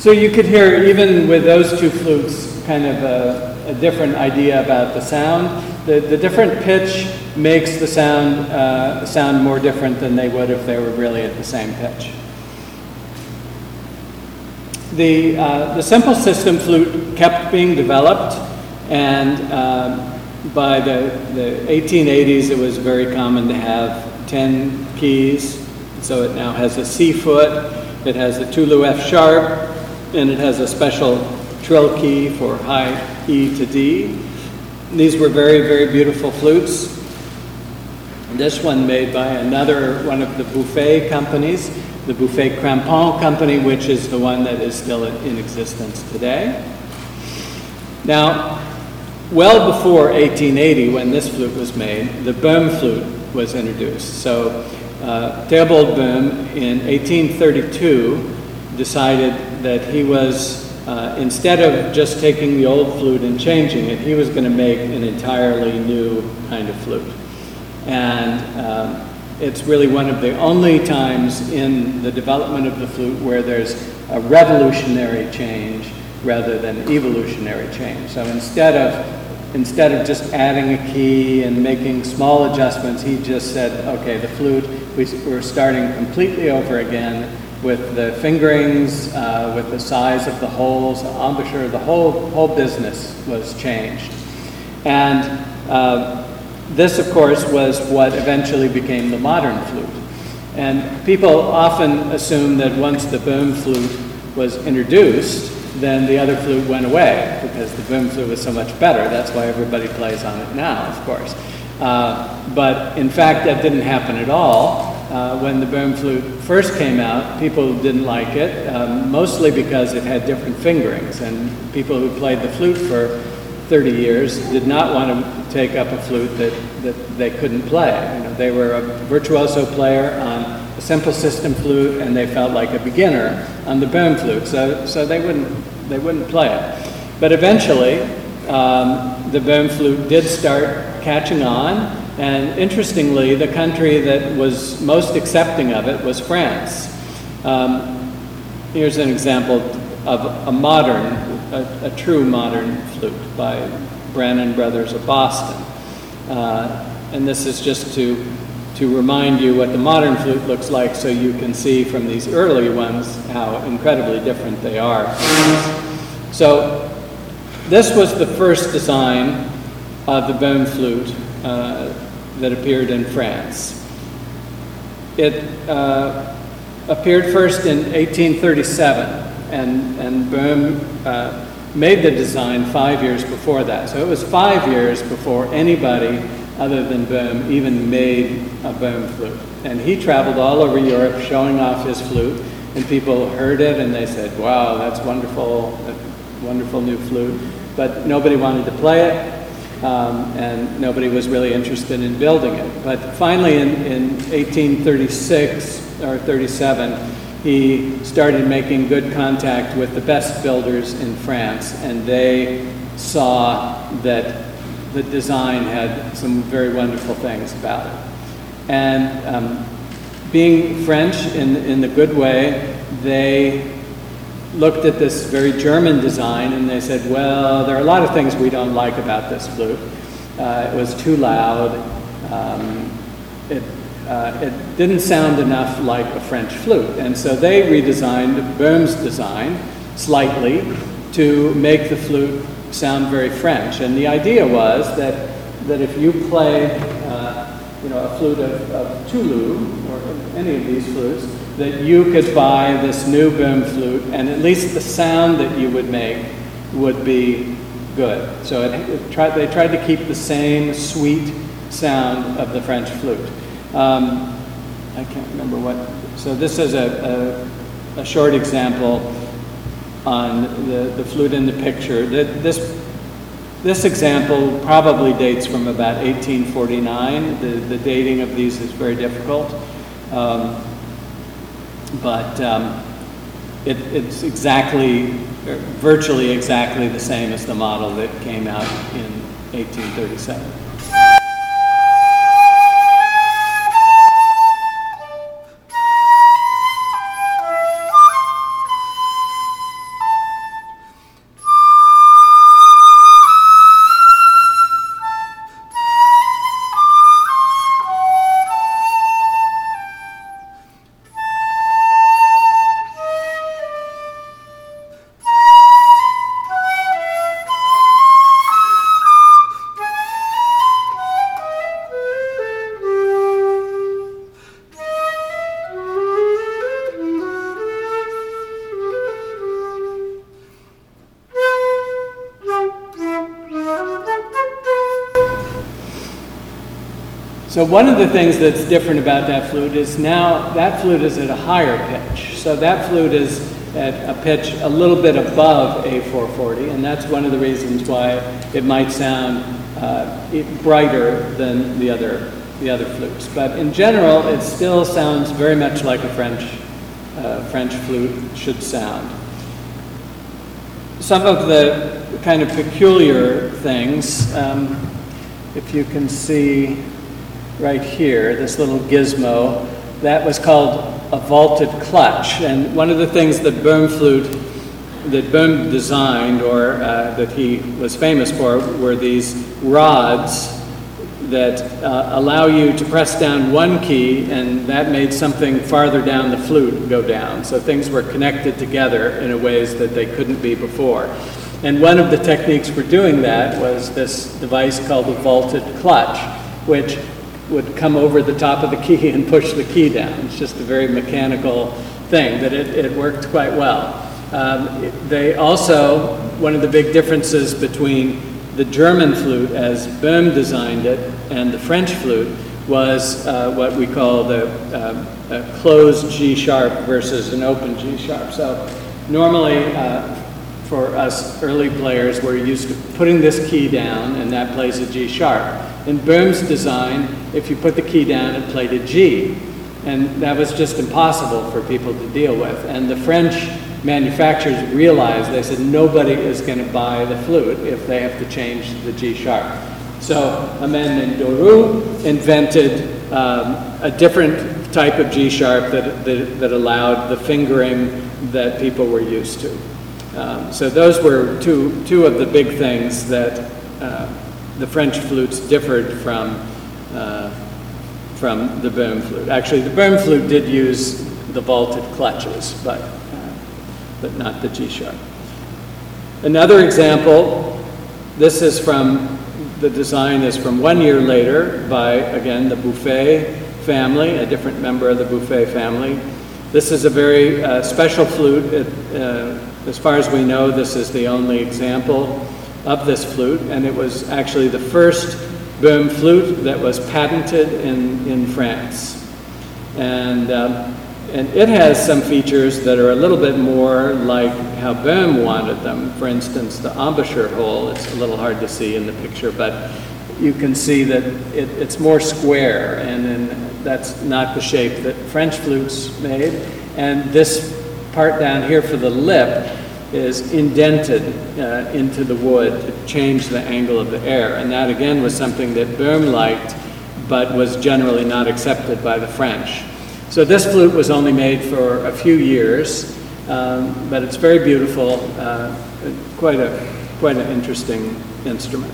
So you could hear, even with those two flutes, kind of a, a different idea about the sound. The, the different pitch makes the sound uh, sound more different than they would if they were really at the same pitch. The, uh, the simple system flute kept being developed, and um, by the, the eighteen eighties it was very common to have ten keys. So it now has a C foot, it has a Tulu F sharp, and it has a special trill key for high E to D. These were very, very beautiful flutes. This one made by another one of the Buffet companies, the Buffet Crampon company, which is the one that is still in existence today. Now, well before eighteen eighty, when this flute was made, the Böhm flute was introduced. So uh, Theobald Böhm in eighteen thirty-two decided that he was, uh, instead of just taking the old flute and changing it, he was going to make an entirely new kind of flute. And um, it's really one of the only times in the development of the flute where there's a revolutionary change rather than evolutionary change. So instead of Instead of just adding a key and making small adjustments, he just said, okay, the flute, we, we're starting completely over again with the fingerings, uh, with the size of the holes, the embouchure, the whole, whole business was changed. And uh, this, of course, was what eventually became the modern flute. And people often assume that once the Böhm flute was introduced, then the other flute went away because the Böhm flute was so much better. That's why everybody plays on it now, of course. Uh, but in fact, that didn't happen at all. Uh, when the Böhm flute first came out, people didn't like it, um, mostly because it had different fingerings. And people who played the flute for thirty years did not want to take up a flute that, that they couldn't play. You know, they were a virtuoso player on a simple system flute, and they felt like a beginner on the Böhm flute, so so they wouldn't they wouldn't play it. But eventually, um, the Böhm flute did start catching on, and interestingly, the country that was most accepting of it was France. Um, here's an example of a modern, a, a true modern flute by Brannan Brothers of Boston, uh, and this is just to. to remind you what the modern flute looks like, so you can see from these early ones how incredibly different they are. So this was the first design of the Böhm flute uh, that appeared in France. It uh, appeared first in eighteen thirty-seven, and, and Böhm uh, made the design five years before that. So it was five years before anybody other than Böhm even made a Böhm flute. And he traveled all over Europe showing off his flute, and people heard it and they said, wow, that's wonderful, that wonderful new flute. But nobody wanted to play it, um, and nobody was really interested in building it. But finally in, in eighteen thirty-six or thirty-seven, he started making good contact with the best builders in France, and they saw that the design had some very wonderful things about it. And um, being French in, in the good way, they looked at this very German design and they said, well, there are a lot of things we don't like about this flute. Uh, it was too loud. Um, it, uh, it didn't sound enough like a French flute. And so they redesigned Böhm's design slightly to make the flute sound very French. And the idea was that that if you play uh, you know, a flute of, of Tulu, or any of these flutes, that you could buy this new Böhm flute, and at least the sound that you would make would be good. So it, it tried, they tried to keep the same sweet sound of the French flute. Um, I can't remember what, so this is a, a, a short example on the, the flute in the picture. This, this example probably dates from about eighteen forty-nine. The, the dating of these is very difficult. Um, but um, it, it's exactly, virtually exactly the same as the model that came out in eighteen thirty-seven. So one of the things that's different about that flute is now that flute is at a higher pitch. So that flute is at a pitch a little bit above A four forty, and that's one of the reasons why it might sound uh, brighter than the other the other flutes. But in general, it still sounds very much like a French uh, French flute should sound. Some of the kind of peculiar things, um, if you can see right here, this little gizmo, that was called a vaulted clutch. And one of the things that Böhm flute, that Böhm designed, or uh, that he was famous for, were these rods that uh, allow you to press down one key, and that made something farther down the flute go down. So things were connected together in a ways that they couldn't be before. And one of the techniques for doing that was this device called the vaulted clutch, which would come over the top of the key and push the key down. It's just a very mechanical thing, but it, it worked quite well. Um, they also, one of the big differences between the German flute as Böhm designed it and the French flute was uh, what we call the uh, a closed G sharp versus an open G sharp. So normally uh, for us early players, we're used to putting this key down and that plays a G sharp. In Böhm's design, if you put the key down, it played a G. And that was just impossible for people to deal with. And the French manufacturers realized, they said, nobody is going to buy the flute if they have to change the G sharp. So a man named Doru invented um, a different type of G sharp that, that, that allowed the fingering that people were used to. Um, so those were two, two of the big things that uh, the French flutes differed from, uh, from the Böhm flute. Actually, the Böhm flute did use the vaulted clutches, but, uh, but not the G sharp. Another example, this is from, the design is from one year later by, again, the Buffet family, a different member of the Buffet family. This is a very uh, special flute. It, uh, as far as we know, this is the only example of this flute, and it was actually the first Böhm flute that was patented in, in France. And, um, and it has some features that are a little bit more like how Böhm wanted them. For instance, the embouchure hole, it's a little hard to see in the picture, but you can see that it, it's more square, and then that's not the shape that French flutes made. And this part down here for the lip is indented uh, into the wood to change the angle of the air. And that again was something that Böhm liked, but was generally not accepted by the French. So this flute was only made for a few years, um, but it's very beautiful, uh, quite a quite an interesting instrument.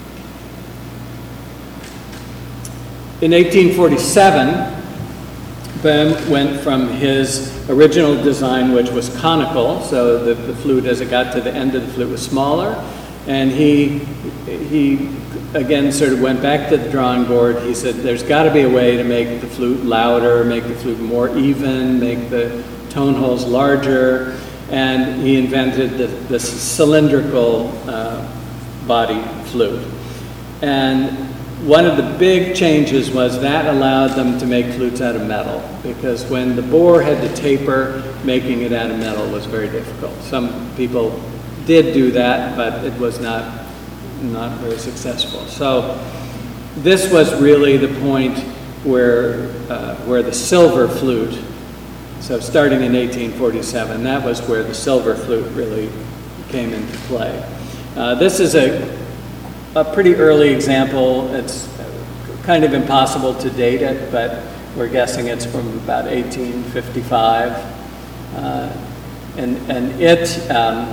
In eighteen forty-seven, Böhm went from his original design, which was conical, so the, the flute, as it got to the end of the flute, was smaller, and he, he again sort of went back to the drawing board. He said, there's got to be a way to make the flute louder, make the flute more even, make the tone holes larger, and he invented the, the cylindrical uh, body flute. And one of the big changes was that allowed them to make flutes out of metal, because when the bore had to taper, making it out of metal was very difficult. Some people did do that, but it was not, not very successful. So this was really the point where, uh, where the silver flute, so starting in eighteen forty-seven, that was where the silver flute really came into play. Uh, this is a A pretty early example. It's kind of impossible to date it, but we're guessing it's from about eighteen fifty-five. Uh, and and it, um,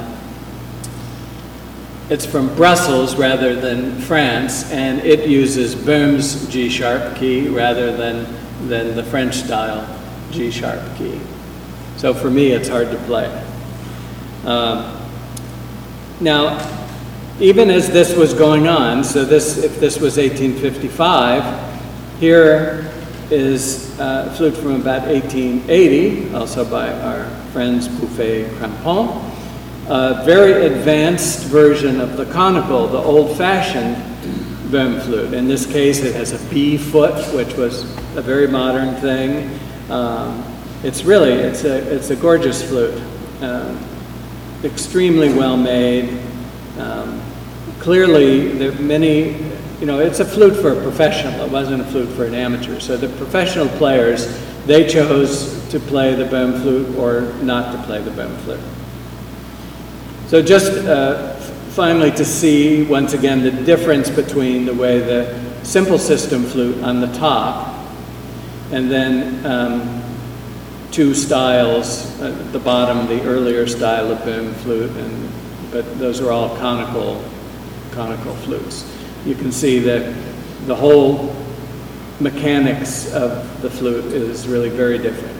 it's from Brussels rather than France, and it uses Böhm's G sharp key rather than, than the French style G sharp key. So for me, it's hard to play. Um, now, even as this was going on, so this, if this was eighteen fifty-five, here is a flute from about eighteen eighty, also by our friends Buffet Crampon, a very advanced version of the conical, the old-fashioned Böhm flute. In this case, it has a B foot, which was a very modern thing. Um, it's really, it's a, it's a gorgeous flute. Um, extremely well made. Um, clearly, there are many, you know, it's a flute for a professional. It wasn't a flute for an amateur. So the professional players, they chose to play the Böhm flute or not to play the Böhm flute. So just uh, finally to see, once again, the difference between the way the simple system flute on the top and then um, two styles at the bottom, the earlier style of Böhm flute, and, but those are all conical, conical flutes. You can see that the whole mechanics of the flute is really very different.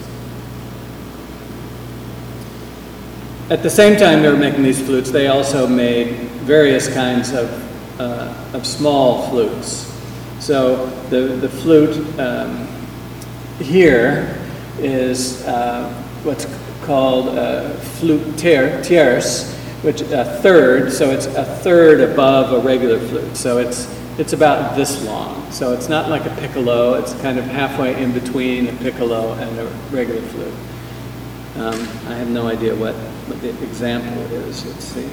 At the same time they were making these flutes, they also made various kinds of, uh, of small flutes. So the, the flute um, here is uh, what's called a flute tier, tierce, which a third, so it's a third above a regular flute. So it's, it's about this long. So it's not like a piccolo, it's kind of halfway in between a piccolo and a regular flute. Um, I have no idea what, what the example is. Let's see.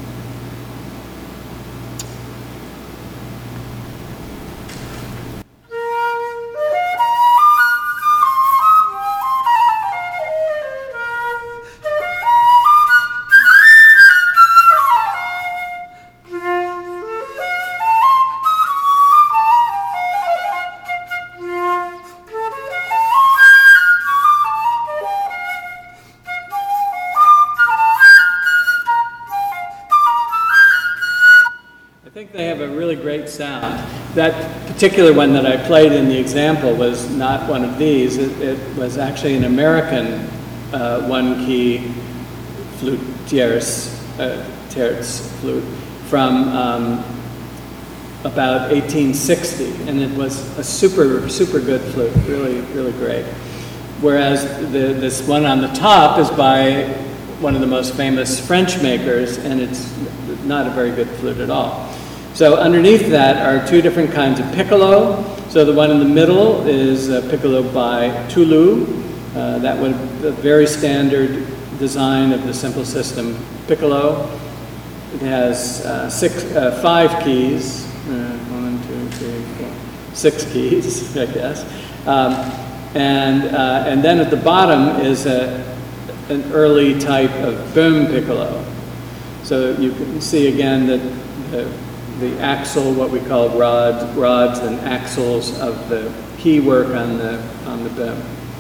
Sound. That particular one that I played in the example was not one of these. It, it was actually an American uh, one-key flute tierce, uh, tierce flute from um, about eighteen sixty, and it was a super, super good flute, really, really great. Whereas the, this one on the top is by one of the most famous French makers, and it's not a very good flute at all. So underneath that are two different kinds of piccolo. So the one in the middle is a piccolo by Toulouse. Uh, that would the very standard design of the simple system piccolo. It has uh, six, uh, five keys. Uh, one, two, three, four, six keys, I guess. Um, and uh, and then at the bottom is a, an early type of Böhm piccolo. So you can see again that the the axle, what we call rods, rods and axles of the key work on the on the Böhm.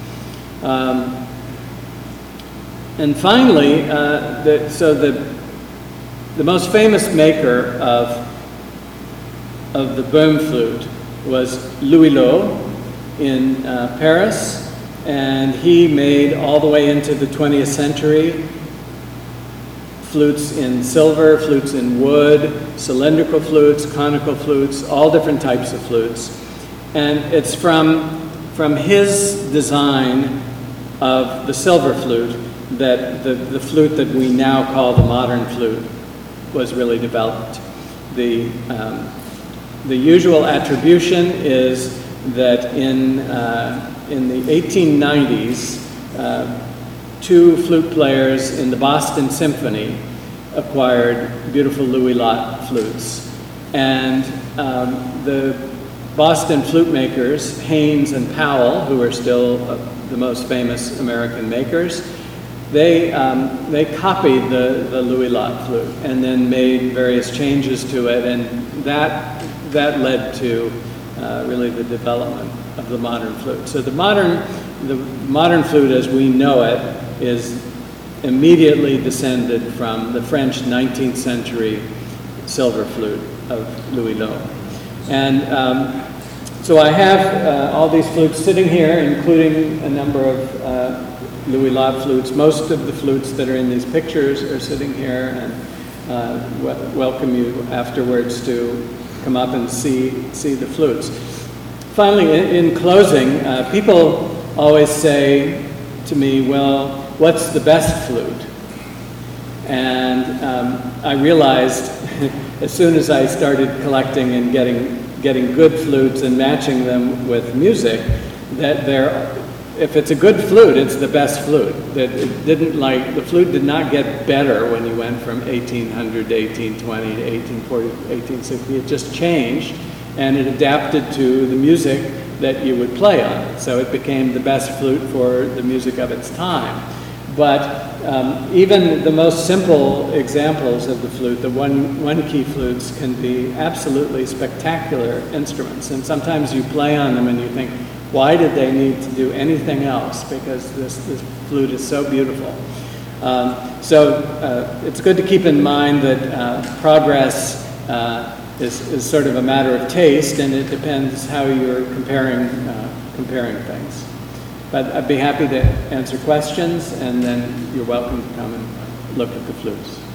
Um, and finally, uh, the, so the the most famous maker of of the Böhm flute was Louis Lot in uh, Paris, and he made all the way into the twentieth century flutes in silver, flutes in wood, cylindrical flutes, conical flutes, all different types of flutes. And it's from, from his design of the silver flute that the, the flute that we now call the modern flute was really developed. The, um, the usual attribution is that in, uh, in the eighteen nineties, uh, two flute players in the Boston Symphony acquired beautiful Louis Lot flutes. And um, the Boston flute makers, Haynes and Powell, who are still uh, the most famous American makers, they, um, they copied the, the Louis Lot flute and then made various changes to it, and that, that led to uh, really the development of the modern flute. So the modern, the modern flute as we know it is immediately descended from the French nineteenth century silver flute of Louis Lot. And um, so I have uh, all these flutes sitting here, including a number of uh, Louis Lot flutes. Most of the flutes that are in these pictures are sitting here, and uh, w welcome you afterwards to come up and see, see the flutes. Finally, in, in closing, uh, people always say to me, well, what's the best flute? And um, I realized as soon as I started collecting and getting getting good flutes and matching them with music, that they're, if it's a good flute, it's the best flute. That it didn't like, the flute did not get better when you went from eighteen hundred to eighteen twenty to eighteen forty to eighteen sixty. It just changed, and it adapted to the music that you would play on it. So it became the best flute for the music of its time. But um, even the most simple examples of the flute, the one, one-key flutes, can be absolutely spectacular instruments. And sometimes you play on them and you think, why did they need to do anything else? Because this, this flute is so beautiful. Um, so uh, it's good to keep in mind that uh, progress uh, is, is sort of a matter of taste, and it depends how you're comparing, uh, comparing things. But I'd be happy to answer questions, and then you're welcome to come and look at the flutes.